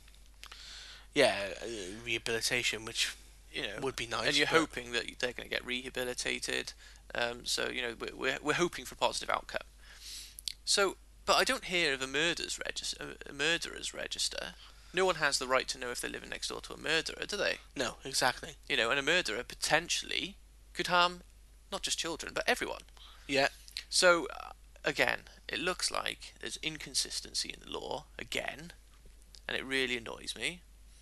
Yeah, uh, rehabilitation, which You know, would be nice. and you're but- hoping that they're going to get rehabilitated. Um, so you know, we're, we're we're hoping for a positive outcome. So, but I don't hear of a murderer's register. A murderer's register. No one has the right to know if they're living next door to a murderer, do they? No, exactly. You know, and a murderer potentially could harm not just children but everyone. Yeah. So uh, again, it looks like there's inconsistency in the law again, and it really annoys me.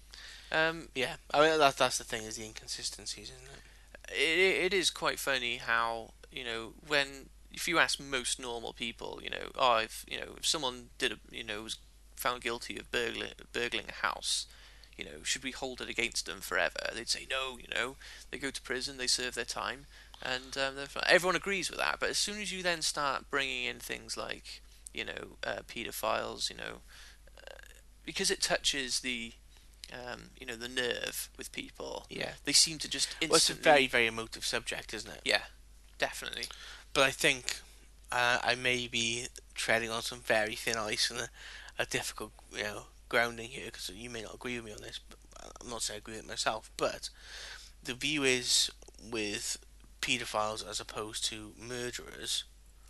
Um, Yeah, I mean that's that's the thing, is the inconsistencies, isn't it? It, it is quite funny how, you know, when if you ask most normal people, you know, oh, if you know if someone did a, you know, was found guilty of burgling burgling a house, you know, should we hold it against them forever? They'd say no. You know, they go to prison, they serve their time, and um, they're fine. Everyone agrees with that. But as soon as you then start bringing in things like, you know, uh, paedophiles, you know, uh, because it touches the Um, you know, the nerve with people. Yeah. They seem to just instantly... Well, it's a very, very emotive subject, isn't it? Yeah, definitely. But I think uh, I may be treading on some very thin ice and a, a difficult, you know, grounding here, because you may not agree with me on this. But I'm not saying I agree with it myself, but the view is with paedophiles as opposed to murderers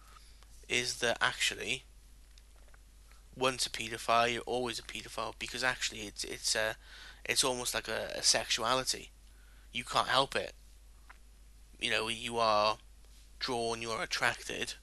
is that actually once a paedophile, you're always a paedophile, because actually it's it's a it's almost like a, a sexuality. You can't help it. You know, you are drawn, you are attracted,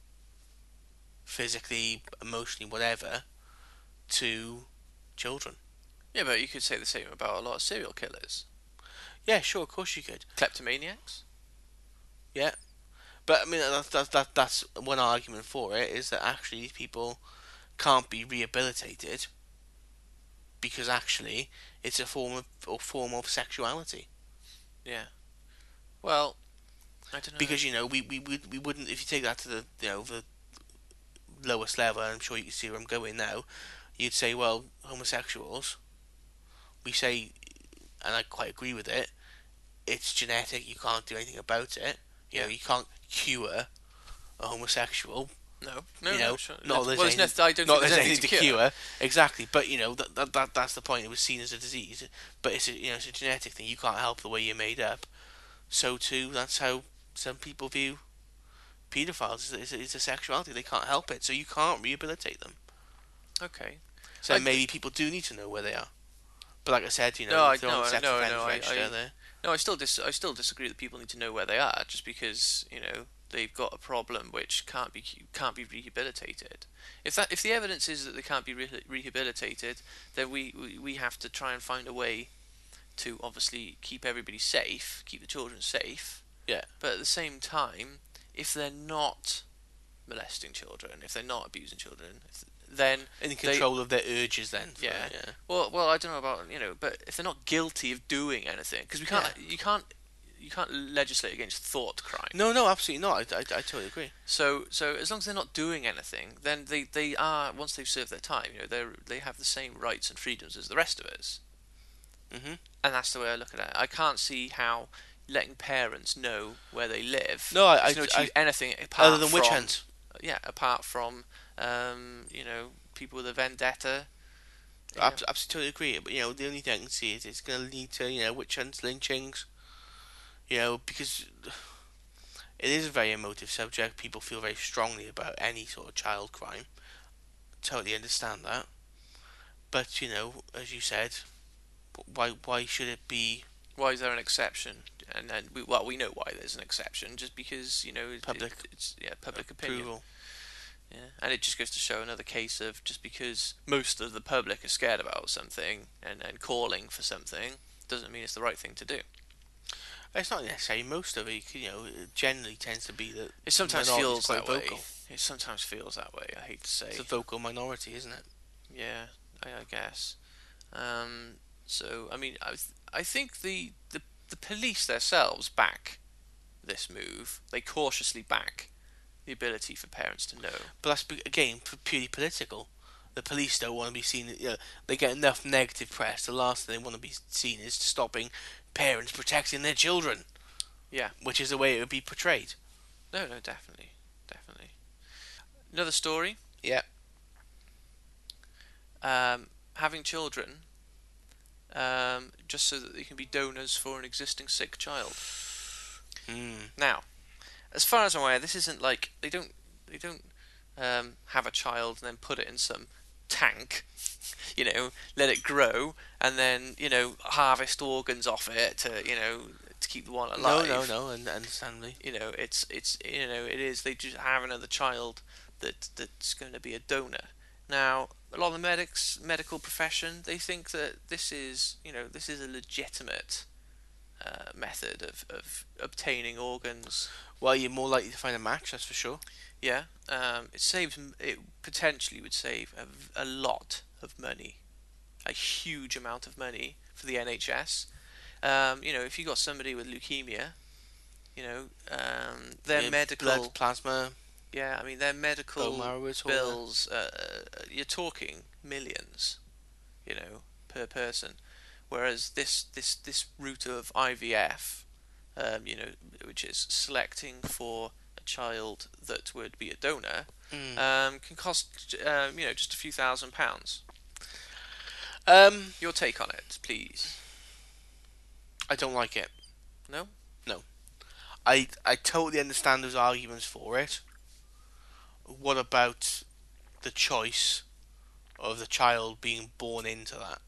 physically, emotionally, whatever, to children. Yeah, but you could say the same about a lot of serial killers. Yeah, sure, of course you could. Kleptomaniacs. Yeah, but I mean that, that, that that's one argument for it, is that actually these people can't be rehabilitated because actually it's a form of a form of sexuality. Yeah. Well, I don't know. Because you know we we would we wouldn't, if you take that to the you know the lowest level, and I'm sure you can see where I'm going now. You'd say, well, homosexuals. We say, and I quite agree with it. It's genetic. You can't do anything about it. You Yeah. know, you can't cure a homosexual. No, no, you no. know, Sure. not well, there's there's anything, nothing, I don't not think there's there's anything anything to to cure. cure. Exactly, but you know that, that that that's the point. It was seen as a disease, but it's a, you know it's a genetic thing. You can't help the way you're made up. So too, that's how some people view paedophiles is a, is a sexuality. They can't help it, so you can't rehabilitate them. Okay. So I, maybe people do need to know where they are. But like I said, you know, no, I if they're on no, the sex no, offenders no, I, register, I they're- no, I still dis- I still disagree that people need to know where they are, just because you know they've got a problem which can't be can't be rehabilitated. If that if the evidence is that they can't be re- rehabilitated, then we, we we have to try and find a way to obviously keep everybody safe, keep the children safe. Yeah. But at the same time, if they're not molesting children, if they're not abusing children, if, then in they- control of their urges then. for- Yeah. yeah. well, well, I don't know about you know, but if they're not guilty of doing anything, because we can't, Yeah. you can't, you can't legislate against thought crime. No, no, absolutely not. I, I, I totally agree. So, so as long as they're not doing anything, then they, they are once they've served their time, you know, they they have the same rights and freedoms as the rest of us, hmm and that's the way I look at it. I can't see how letting parents know where they live No, I, is going to I, achieve anything apart other than from witch hunts. yeah, apart from um, you know, people with a vendetta. you Ab- know. Absolutely agree. But you know, the only thing I can see is it's going to lead to you know witch hunts, lynchings. You know, because it is a very emotive subject. People feel very strongly about any sort of child crime. Totally understand that. But you know, as you said, why why should it be Why is there an exception? And then we, well, we know why there's an exception, just because you know it- Public it, it's yeah public opinion. approval? Yeah, and it just goes to show another case of just because most of the public are scared about something and, and calling for something doesn't mean it's the right thing to do. It's not necessarily most of it. You know, it generally tends to be that It sometimes minority is feels quite that way. vocal. It sometimes feels that way. I hate to say. It's a vocal minority, isn't it? Yeah, I, I guess. Um, so I mean, I th- I think the, the the police themselves back this move. They cautiously back the ability for parents to know. But that's be- again p- purely political. The police don't want to be seen. You know, they get enough negative press. The last thing they want to be seen is stopping parents protecting their children. Yeah. Which is the way it would be portrayed. No, no, definitely, definitely. Another story. Yeah. Um, having children, um, just so that they can be donors for an existing sick child. Mm. Now, as far as I'm aware, this isn't like they don't they don't um, have a child and then put it in some tank, you know, let it grow and then you know harvest organs off it to you know to keep the one No, alive. no, no, and understandably. You know, it's it's you know it is they just have another child that that's going to be a donor. Now, a lot of the medics, medical profession, they think that this is you know this is a legitimate uh, method of, of obtaining organs. Well, you're more likely to find a match, that's for sure. Yeah, um, it saves. It potentially would save a, a lot of money, a huge amount of money for the N H S. Um, you know, if you got somebody with leukemia, you know, um, their Yeah, medical, blood, plasma, yeah, I mean their medical bone marrow, it's all there. bills. Uh, uh, you're talking millions, you know, per person. Whereas this this this route of I V F, um, you know, which is selecting for a child that would be a donor, Mm. um, can cost um, you know just a few thousand pounds. Um, Your take on it, please. I don't like it. No? No. I I totally understand those arguments for it. What about the choice of the child being born into that?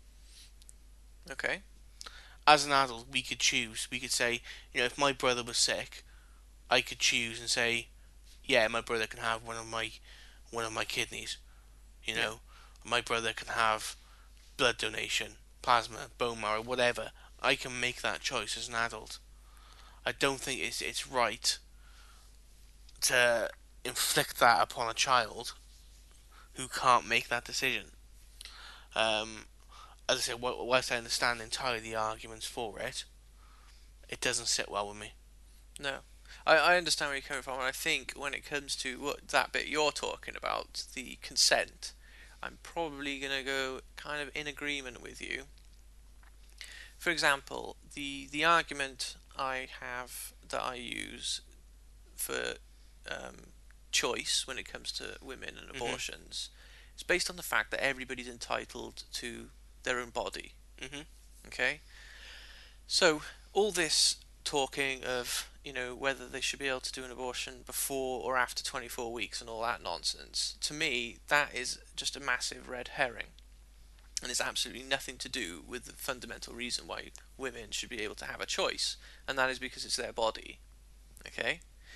Okay. As an adult, we could choose. We could say, you know, if my brother was sick, I could choose and say, yeah, my brother can have one of my one of my kidneys. You know, my brother can have blood donation, plasma, bone marrow, whatever. I can make that choice as an adult. I don't think it's it's right to inflict that upon a child who can't make that decision. Um, as I said, wh- whilst I understand entirely the arguments for it, it doesn't sit well with me. No. I, I understand where you're coming from, and I think when it comes to what that bit you're talking about, the consent, I'm probably going to go kind of in agreement with you. For example, the the argument I have that I use for um, choice when it comes to women and Mhm. abortions is based on the fact that everybody's entitled to their own body. Mhm. Okay? So, all this talking of, you know, whether they should be able to do an abortion before or after twenty-four weeks and all that nonsense, to me, that is just a massive red herring. And it's absolutely nothing to do with the fundamental reason why women should be able to have a choice, and that is because it's their body. Okay?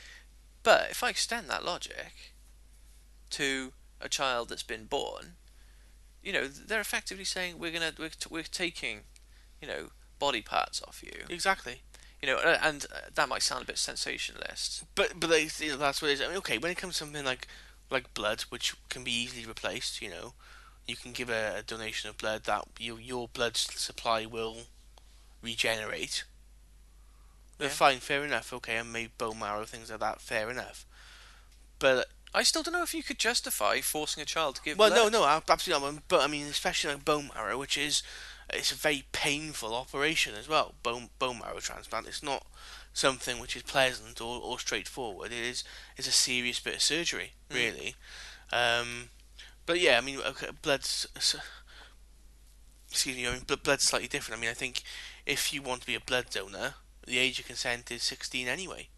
But if I extend that logic to a child that's been born, you know, they're effectively saying we're gonna we're, we're taking, you know, body parts off you. Exactly. You know, and uh, that might sound a bit sensationalist. But but like, you know, that's what it is. I mean, okay, when it comes to something like like blood, which can be easily replaced, you know, you can give a, a donation of blood that your your blood supply will regenerate. Yeah. Fine, fair enough. Okay, and maybe bone marrow, things like that, fair enough. But I still don't know if you could justify forcing a child to give well, blood. no, no, absolutely not. But I mean, especially like bone marrow, which is it's a very painful operation as well. Bone bone marrow transplant. It's not something which is pleasant or, or straightforward. It is it's a serious bit of surgery, really. Mm. Um, but yeah, I mean, okay, blood's excuse me. I mean, blood's slightly different. I mean, I think if you want to be a blood donor, the age of consent is sixteen anyway.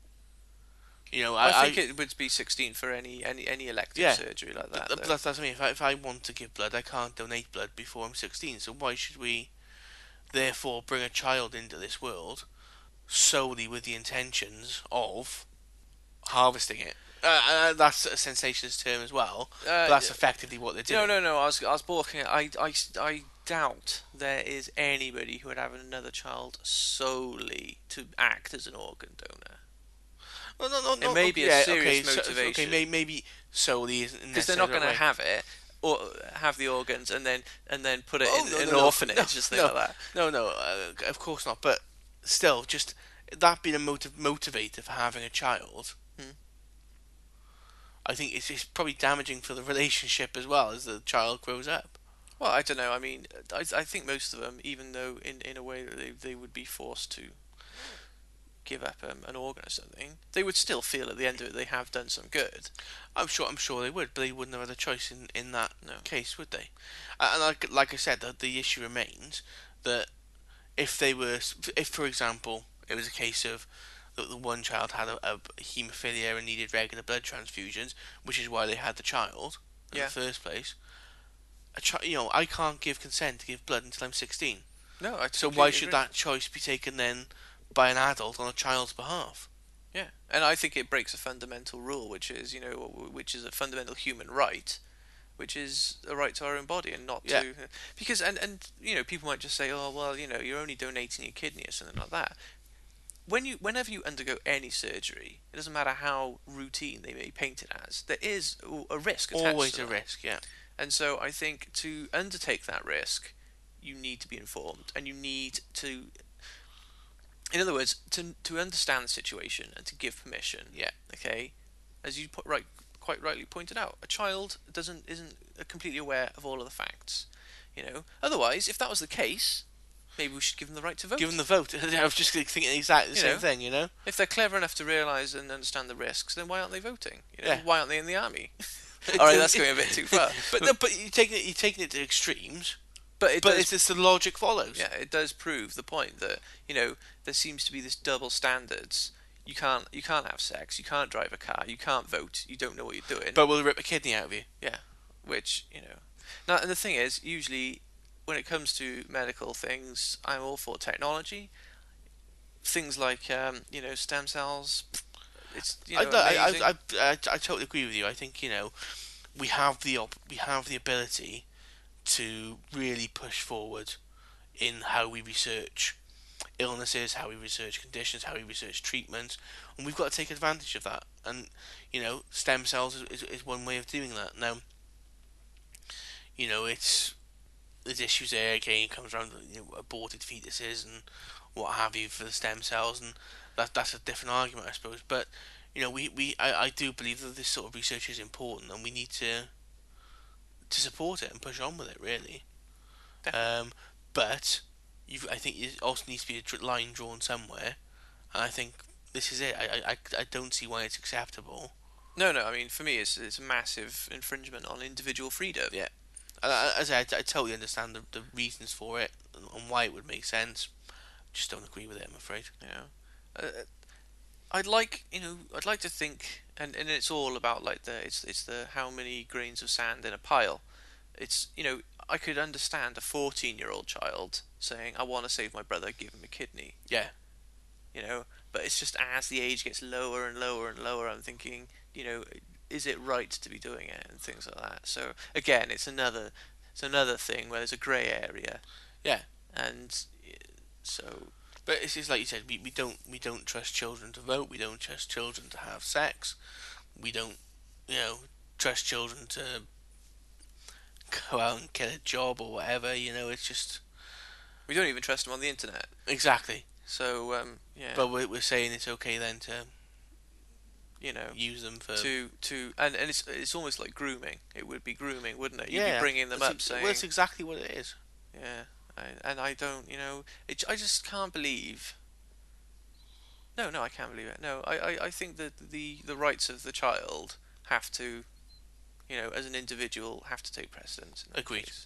You know, I, I think I, it would be sixteen for any any, any elective yeah, surgery like that. Th- that's that's me. If I, if I want to give blood, I can't donate blood before I'm sixteen. So why should we, therefore, bring a child into this world solely with the intentions of harvesting it? Uh, uh, that's a sensationalist term as well. Uh, but that's effectively what they're doing. No, no, no. I was I was balking. I, I, I doubt there is anybody who would have another child solely to act as an organ donor. Well, no, no, no. It may be yeah, a serious okay, motivation. So, okay, may, maybe solely isn't because they're not going to have it or have the organs and then and then put it oh, in, no, in no, an no, orphanage no, or something no, like that. No, no, uh, of course not. But still, just that being a motiv- motivator for having a child, hmm. I think it's, it's probably damaging for the relationship as well as the child grows up. Well, I don't know. I mean, I, I think most of them, even though in, in a way that they, they would be forced to give up um, an organ or something, they would still feel at the end of it they have done some good. I'm sure. I'm sure they would, but they wouldn't have had a choice in, in that no. case, would they? And like like I said, the, the issue remains that if they were, if for example, it was a case of that the one child had a, a haemophilia and needed regular blood transfusions, which is why they had the child in yeah. the first place. A chi- you know, I can't give consent to give blood until I'm sixteen. No, I so why should agree. that choice be taken then by an adult on a child's behalf? Yeah, and I think it breaks a fundamental rule, which is, you know, which is a fundamental human right, which is a right to our own body and not yeah. to... Because, and, and, you know, people might just say, oh, well, you know, you're only donating your kidney or something like that. When you, whenever you undergo any surgery, it doesn't matter how routine they may paint it as, there is a risk attached Always to a that. risk, yeah. And so I think to undertake that risk, you need to be informed, and you need to... In other words, to to understand the situation and to give permission. Yeah. Okay. As you put, right, quite rightly pointed out, a child doesn't isn't completely aware of all of the facts. You know. Otherwise, if that was the case, maybe we should give them the right to vote. Give them the vote. I was just thinking exactly the you same know, thing. You know. If they're clever enough to realise and understand the risks, then why aren't they voting? You know? Yeah. Why aren't they in the army? All right, that's going a bit too far. but no, but you're taking it. You're taking it to extremes. But it but does, it's just the logic follows. Yeah, it does prove the point that, you know, there seems to be this double standards. You can't you can't have sex, you can't drive a car, you can't vote, you don't know what you're doing. But we'll rip a kidney out of you. Yeah, which, you know. Now, and the thing is, usually, when it comes to medical things, I'm all for technology. Things like, um, you know, stem cells. It's, you know, I, amazing. I, I, I, I totally agree with you. I think, you know, we have the op- we have the ability to really push forward in how we research illnesses, how we research conditions, how we research treatments, and we've got to take advantage of that. And, you know, stem cells is, is, is one way of doing that. Now, you know, it's there's issues there. Again, it comes around, you know, aborted fetuses and what have you for the stem cells, and that that's a different argument, I suppose. But, you know, we, we I, I do believe that this sort of research is important, and we need to to support it and push on with it, really. Um, but you've, I think it also needs to be a line drawn somewhere, and I think this is it. I, I, I don't see why it's acceptable. No, no. I mean, for me, it's it's a massive infringement on individual freedom. Yeah, as I, I, I totally understand the, the reasons for it and why it would make sense. Just don't agree with it, I'm afraid. You know, uh, I'd like, you know, I'd like to think, and, and it's all about like the it's it's the how many grains of sand in a pile. It's, you know, I could understand a fourteen year old child saying, I want to save my brother, give him a kidney, Yeah, you know, but it's just as the age gets lower and lower and lower, I'm thinking, you know, is it right to be doing it and things like that. So again, it's another it's another thing where there's a grey area, yeah. and so But it's just like you said, we, we don't we don't trust children to vote. We don't trust children to have sex. We don't, you know, trust children to go out and get a job or whatever. You know, it's just we don't even trust them on the internet. exactly. So um, yeah, But we're, we're saying it's okay then to you know, use them for to to and, and it's it's almost like grooming. It would be grooming, wouldn't it? You'd yeah. be bringing them That's up ex- saying, well, that's exactly what it is. yeah, I, and I don't, you know, it, I just can't believe. No, no, I can't believe it. No, I, I, I think that the the rights of the child have to, you know, as an individual, have to take precedence. In that Agreed. case.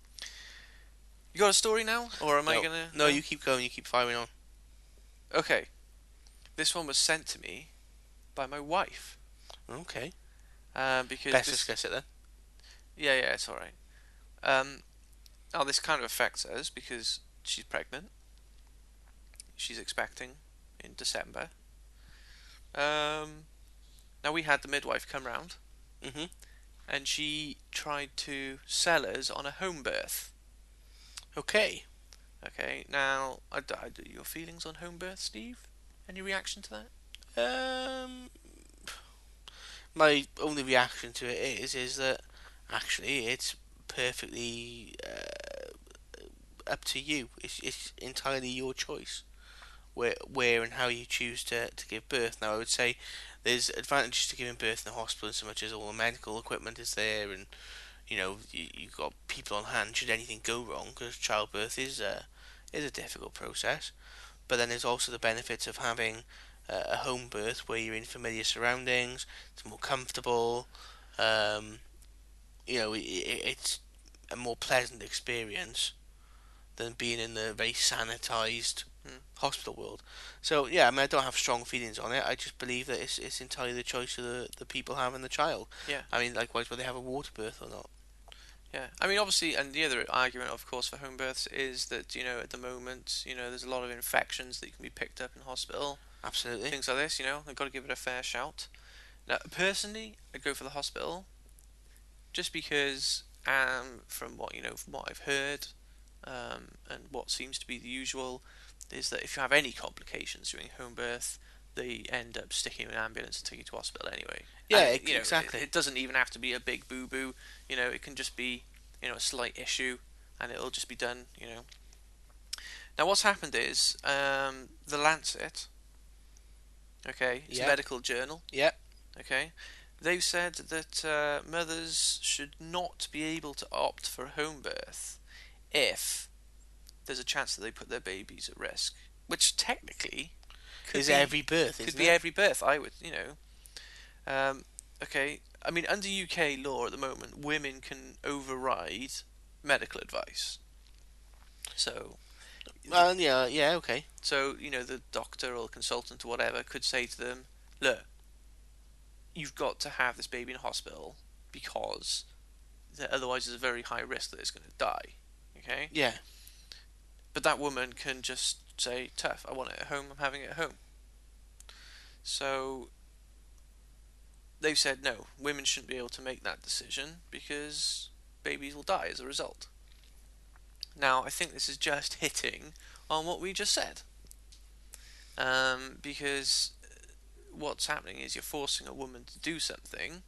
You got a story now, or am I No, gonna? no, you keep going. You keep firing on. Okay, this one was sent to me by my wife. Okay. Uh, because Let's this, discuss it then. yeah, yeah, it's all right. Um, now this kind of affects us because she's pregnant. She's expecting in December. Um, now we had the midwife come round, Mhm. and she tried to sell us on a home birth. Okay. Okay, now I, I, your feelings on home birth, Steve? Any reaction to that? Um, my only reaction to it is is that actually it's perfectly uh, up to you. It's it's entirely your choice where where and how you choose to to give birth. Now I would say there's advantages to giving birth in the hospital, so much as all the medical equipment is there, and you know you you've got people on hand should anything go wrong, because childbirth is a is a difficult process. But then there's also the benefits of having uh, a home birth where you're in familiar surroundings. It's more comfortable. Um, you know, it, it's a more pleasant experience than being in the very sanitized Hmm. hospital world. So yeah, I mean, I don't have strong feelings on it. I just believe that it's it's entirely the choice of the, the people having the child. Yeah. I mean, likewise, whether they have a water birth or not. Yeah, I mean, obviously, and the other argument, of course, for home births is that, you know, at the moment, you know, there's a lot of infections that can be picked up in hospital, Absolutely. things like this. You know, they've got to give it a fair shout. Now, personally, I'd go for the hospital, just because, um, from what you know, from what I've heard, um, and what seems to be the usual, is that if you have any complications during home birth, they end up sticking you in an ambulance and taking you to hospital anyway. Yeah, And, ex- you know, exactly. It, it doesn't even have to be a big boo boo. You know, it can just be, you know, a slight issue, and it'll just be done. You know. Now, what's happened is um, the Lancet. Okay, it's Yeah. a medical journal. Yeah. Okay, they've said that uh, mothers should not be able to opt for home birth if there's a chance that they put their babies at risk, which technically could Is be, every birth, could isn't be it? every birth. I would, you know. Um, okay, I mean, under U K law at the moment, women can override medical advice. So, Well, yeah, yeah, okay. so you know, the doctor or consultant or whatever could say to them, "Look, you've got to have this baby in hospital because otherwise there's a very high risk that it's going to die." Okay, Yeah. but that woman can just say, "Tough, I want it at home. I'm having it at home." So they've said no, women shouldn't be able to make that decision because babies will die as a result. Now, I think this is just hitting on what we just said. Um, because what's happening is you're forcing a woman to do something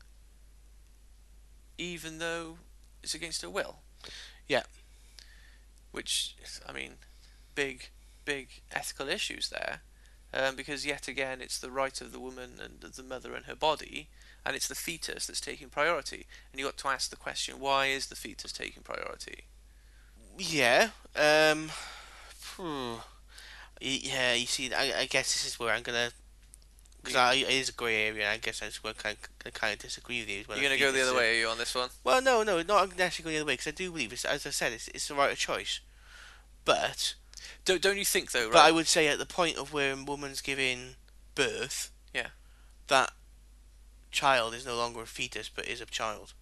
even though it's against her will. Yeah. Which, I mean, big, big ethical issues there. Um, because yet again, it's the right of the woman and the mother and her body, and it's the fetus that's taking priority. And you got to ask the question: why is the fetus taking priority? Yeah. Um. hmm. Y- Yeah. You see, I, I guess this is where I'm gonna, because I it is a grey area. And I guess I just want kind of, kind of disagree with you. You're going to go the other way, are you, on this one? Well, no, no, not necessarily going the other way. Because I do believe it's, as I said, it's it's the right of choice. But Don't don't you think though? Right? But I would say at the point of where a woman's giving birth, Yeah. that child is no longer a fetus, but is a child.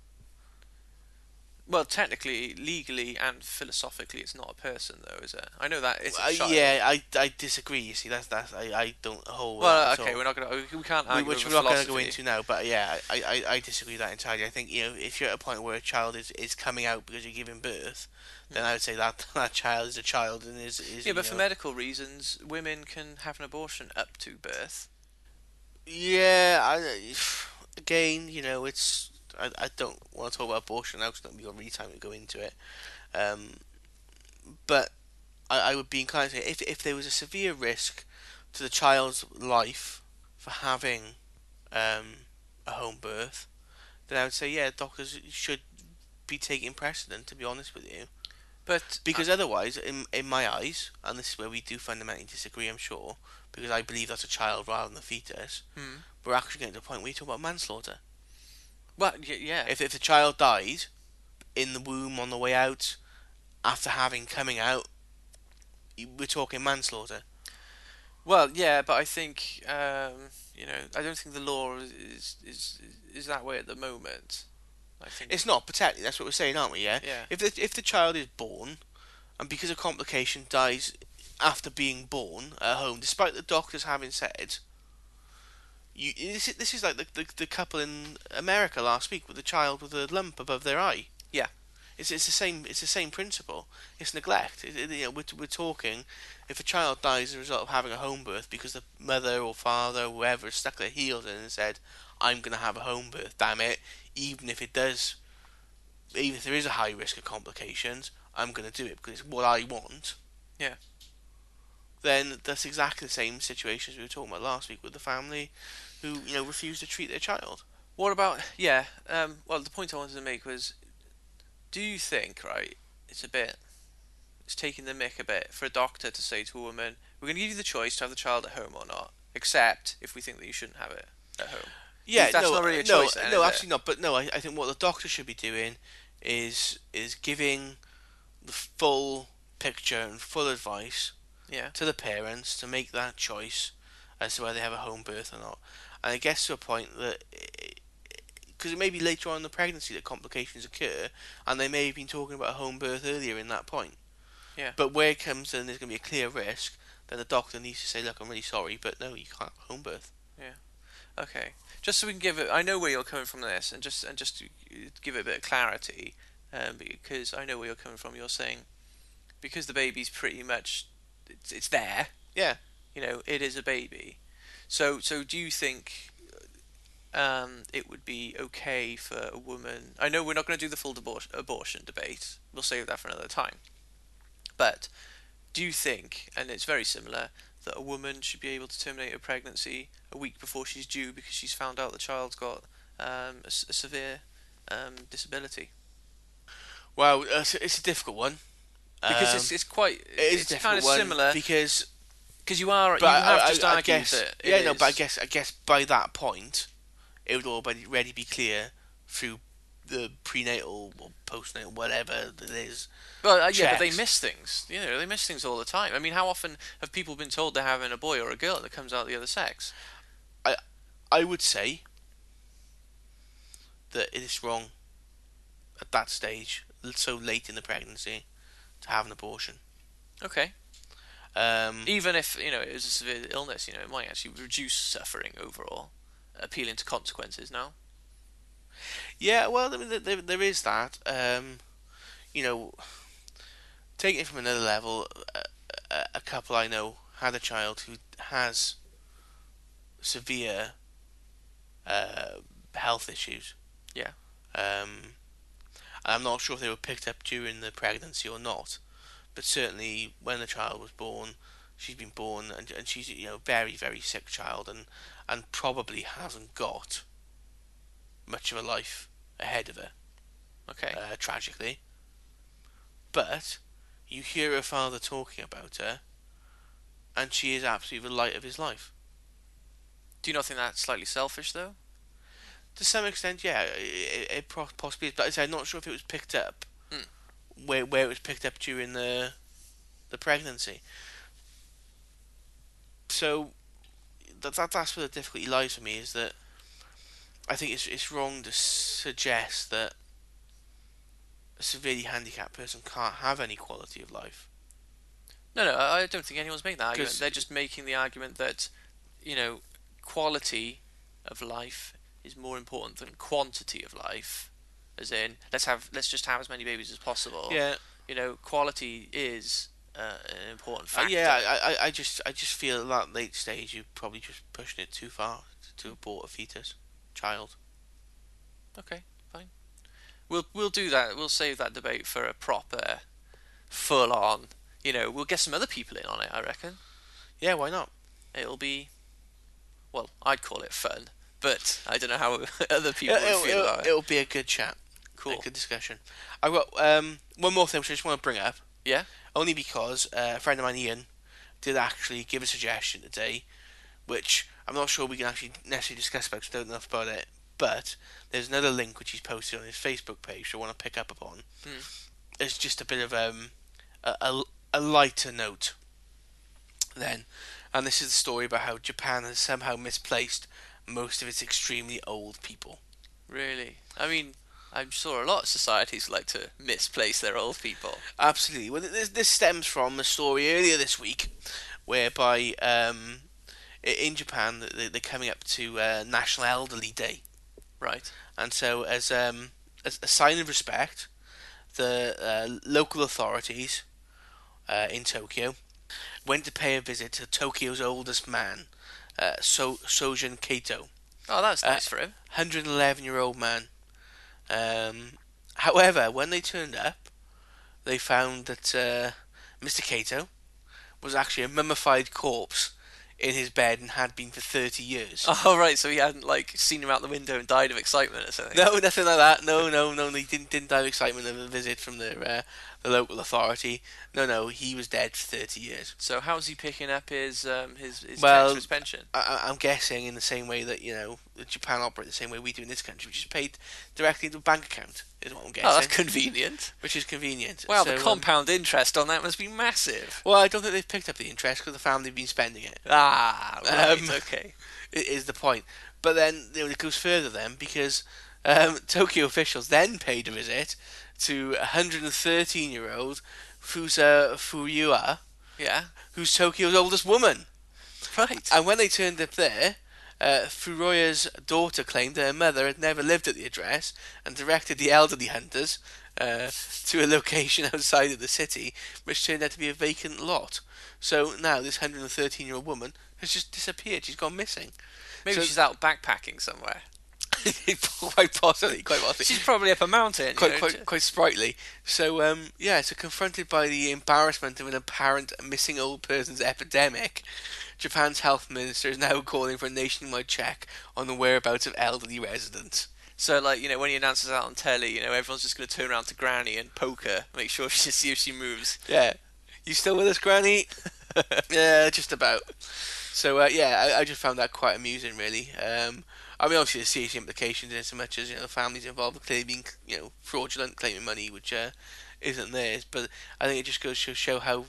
Well, technically, legally, and philosophically, it's not a person, though, is it? I know that it's a Uh, child. yeah, I, I disagree. You see, that's that's I, I don't hold. with Well, that at okay, all. we're not gonna we can't We- argue which over we're not going to philosophy. go into now. But yeah, I, I, I disagree with that entirely. I think, you know, if you're at a point where a child is, is coming out because you're giving birth, then I would say that that child is a child and is is Yeah, you but for know- medical reasons, women can have an abortion up to birth. Yeah, I, again, you know, it's I, I don't want to talk about abortion now because I don't think we've got really time to go into it. Um, but I, I would be inclined to say if if there was a severe risk to the child's life for having um, a home birth, then I would say yeah, doctors should be taking precedent. To be honest with you, But because otherwise, in in my eyes, and this is where we do fundamentally disagree, I'm sure, because I believe that's a child rather than a fetus. hmm, We're actually getting to the point where you talk about manslaughter. well, y- yeah, If if the child died in the womb on the way out, after having coming out, you- we're talking manslaughter. well, yeah, but I think um, you know, I don't think the law is is is, is that way at the moment. I think It's not, but technically that's what we're saying, aren't we? Yeah. yeah, If the if the child is born, and because of complication dies after being born at home, despite the doctors having said, you this is, this is like the, the the couple in America last week with the child with a lump above their eye. Yeah. It's it's the same it's the same principle. It's neglect. It, it, you know, we're we're talking if a child dies as a result of having a home birth because the mother or father or whoever stuck their heels in and said, "I'm going to have a home birth. Damn it! Even if it does, even if there is a high risk of complications, I'm going to do it because it's what I want." Yeah. Then that's exactly the same situation as we were talking about last week with the family who, you know, refused to treat their child. What about yeah? Um, well, the point I wanted to make was, do you think right? It's a bit, it's taking the mick a bit for a doctor to say to a woman, "We're going to give you the choice to have the child at home or not, except if we think that you shouldn't have it at home." Yeah, That's no, not really a no, choice then, no, is it? actually not. But no, I, I think what the doctor should be doing is is giving the full picture and full advice Yeah. to the parents to make that choice as to whether they have a home birth or not. And it gets to a point that, because it may be later on in the pregnancy that complications occur, and they may have been talking about a home birth earlier in that point. Yeah. But where it comes and there's going to be a clear risk, then the doctor needs to say, "Look, I'm really sorry, but no, you can't have a home birth." Okay. Just so we can give it, I know where you're coming from this, and just and just to give it a bit of clarity, um, because I know where you're coming from. You're saying because the baby's pretty much it's, it's there. Yeah. You know, it is a baby. So so do you think um, it would be okay for a woman? I know we're not going to do the full abor- abortion debate. We'll save that for another time. But do you think, and it's very similar, that a woman should be able to terminate a pregnancy a week before she's due because she's found out the child's got um, a, s- a severe um, disability? Well, uh, it's, it's a difficult one. Because Um, it's it's quite it is a it's difficult kind of one similar because because you are you but have I, just I, I argued guess that it yeah no is- but I guess I guess by that point it would already be clear through the prenatal or postnatal whatever it is. Well, uh, yeah, but they checks. miss things. You know, they miss things all the time. I mean, how often have people been told they're having a boy or a girl that comes out the other sex? I would say that it is wrong at that stage, so late in the pregnancy, to have an abortion. Okay. Um, Even if, you know, it was a severe illness, you know, it might actually reduce suffering overall, appealing to consequences now. yeah, well, I mean, there, there, there is that. Um, you know, taking it from another level, a, a, a couple I know had a child who has severe uh, health issues. Yeah. Um, and I'm not sure if they were picked up during the pregnancy or not, but certainly when the child was born, she's been born and, and she's, you know, very very sick child and and probably hasn't got much of a life ahead of her. Okay. Uh, tragically, but you hear her father talking about her, and she is absolutely the light of his life. Do you not think that's slightly selfish, though? To some extent, yeah, it, it pro- possibly is. But I say, I'm not sure if it was picked up Mm. where where it was picked up during the the pregnancy. So that, that that's where the difficulty lies for me, is that I think it's it's wrong to suggest that a severely handicapped person can't have any quality of life. No, no, I don't think anyone's making that argument. 'Cause- They're just making the argument that, you know, quality of life is more important than quantity of life. As in, let's have, let's just have as many babies as possible. Yeah, You know, quality is uh, an important uh, factor. yeah. I, I I just I just feel at that late stage you're probably just pushing it too far to abort a fetus, child. Okay, fine. We'll we'll do that. We'll save that debate for a proper, full-on. You know, we'll get some other people in on it. I reckon Yeah, why not? it'll be. Well, I'd call it fun, but I don't know how other people It'll, would feel it'll, about it. it'll be a good chat. Cool. A good discussion. I've got um, one more thing which I just want to bring up. Yeah. Only because uh, a friend of mine, Ian, did actually give a suggestion today, which I'm not sure we can actually necessarily discuss about because I don't know enough about it. But there's another link which he's posted on his Facebook page I want to pick up upon. Hmm. It's just a bit of um, a, a, a lighter note then. And this is the story about how Japan has somehow misplaced most of its extremely old people. Really? I mean, I'm sure a lot of societies like to misplace their old people. Absolutely. Well, this, this stems from a story earlier this week, whereby um, in Japan they- they're coming up to uh, National Elderly Day, Right. and so as um, as a sign of respect, the uh, local authorities uh, in Tokyo went to pay a visit to Tokyo's oldest man, uh, so Sojun Kato, Oh, that's Uh, nice for him. one hundred eleven year old man. Um, however, when they turned up, they found that uh, Mister Kato was actually a mummified corpse in his bed and had been for thirty years. Oh, right. So he hadn't like seen him out the window and died of excitement or something. No, nothing like that. No, no, no. They didn't didn't die of excitement of a visit from the uh, the local authority. No, no. He was dead for thirty years. So how's he picking up his um his his Well, checks for his pension? I, I- I'm guessing in the same way that, you know, Japan operate the same way we do in this country, which is paid directly into a bank account. Is what I'm guessing. Oh, that's convenient. Which is convenient. Wow, So, the um, compound interest on that must be massive. well, I don't think they've picked up the interest because the family have been spending it. Ah, right. Um, Okay. i- Is the point. But then, you know, it goes further then, because um, Tokyo officials then paid a visit to one hundred thirteen year old Fusa Fuyua, Yeah. who's Tokyo's oldest woman. Right. And when they turned up there, uh, Furuya's daughter claimed that her mother had never lived at the address and directed the elderly hunters uh, to a location outside of the city, which turned out to be a vacant lot. So now this one hundred thirteen year old woman has just disappeared. She's gone missing. Maybe so- she's out backpacking somewhere. quite possibly, quite possibly. She's probably up a mountain. you quite, know, quite, j- quite sprightly. So, um, yeah, so confronted by the embarrassment of an apparent missing old person's epidemic, Japan's health minister is now calling for a nationwide check on the whereabouts of elderly residents. So, like, you know, when he announces out on telly, you know, everyone's just going to turn around to Granny and poke her, make sure she see if she moves. Yeah. You still with us, Granny? Yeah, just about. So, uh, yeah, I, I just found that quite amusing, really. Um, I mean, obviously, there's serious implications in so much as, you know, the families involved are clearly being, you know, fraudulent, claiming money which uh, isn't theirs. But I think it just goes to show how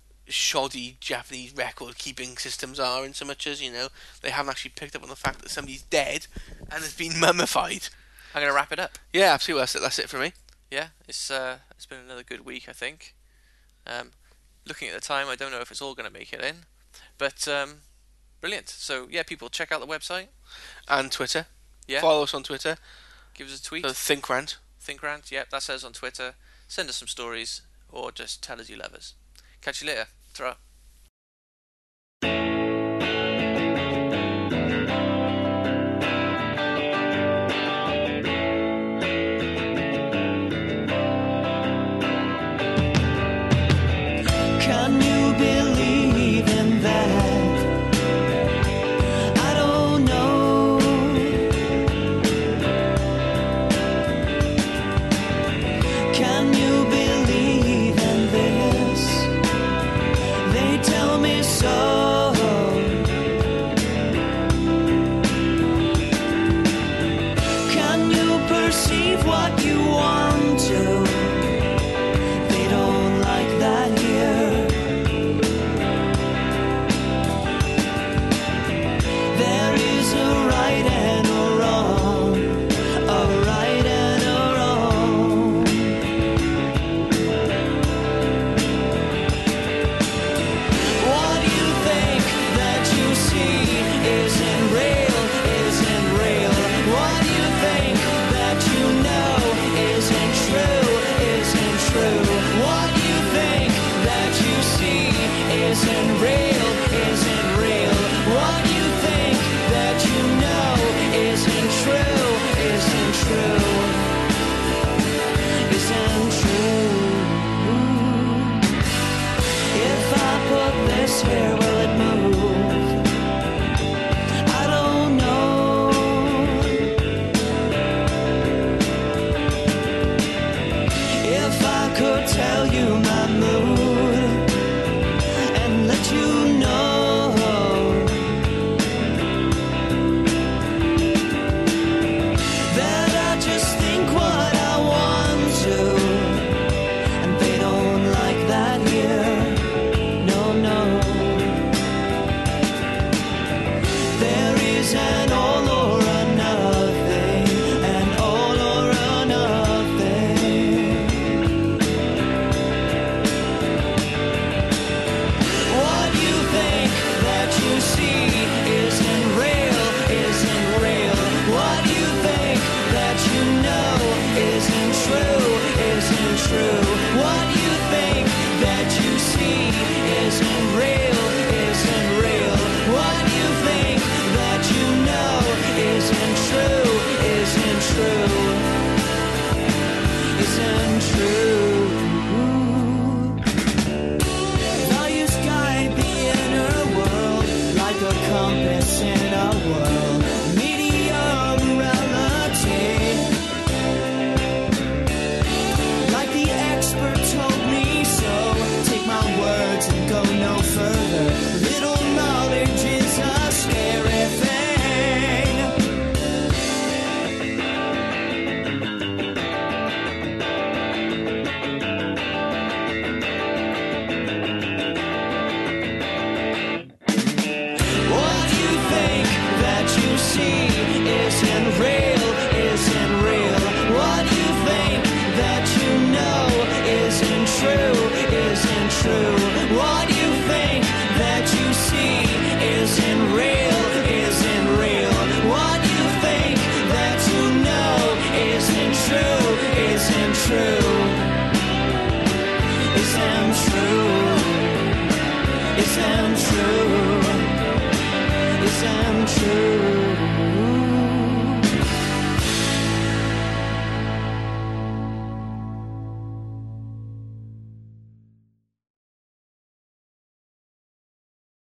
shoddy Japanese record-keeping systems are, in so much as, you know, they haven't actually picked up on the fact that somebody's dead and has been mummified. I'm going to wrap it up. Yeah, absolutely. That's it, that's it for me. Yeah, it's uh, it's been another good week, I think. Um, looking at the time, I don't know if it's all going to make it in, but um, brilliant. So yeah, people check out the website. And Twitter. Yeah, Follow us on Twitter. give us a tweet. So Think Rant. Think Rant. Yep, that says on Twitter. Send us some stories, or just tell us you love us. Catch you later. Ta-ra. Can you believe in that? I don't know. Can you believe in this? isn't real, isn't real. What you think that you know isn't true, isn't true. What you think that you see isn't real, isn't real. What you think that you know isn't true, isn't true. Isn't true, isn't true, isn't true.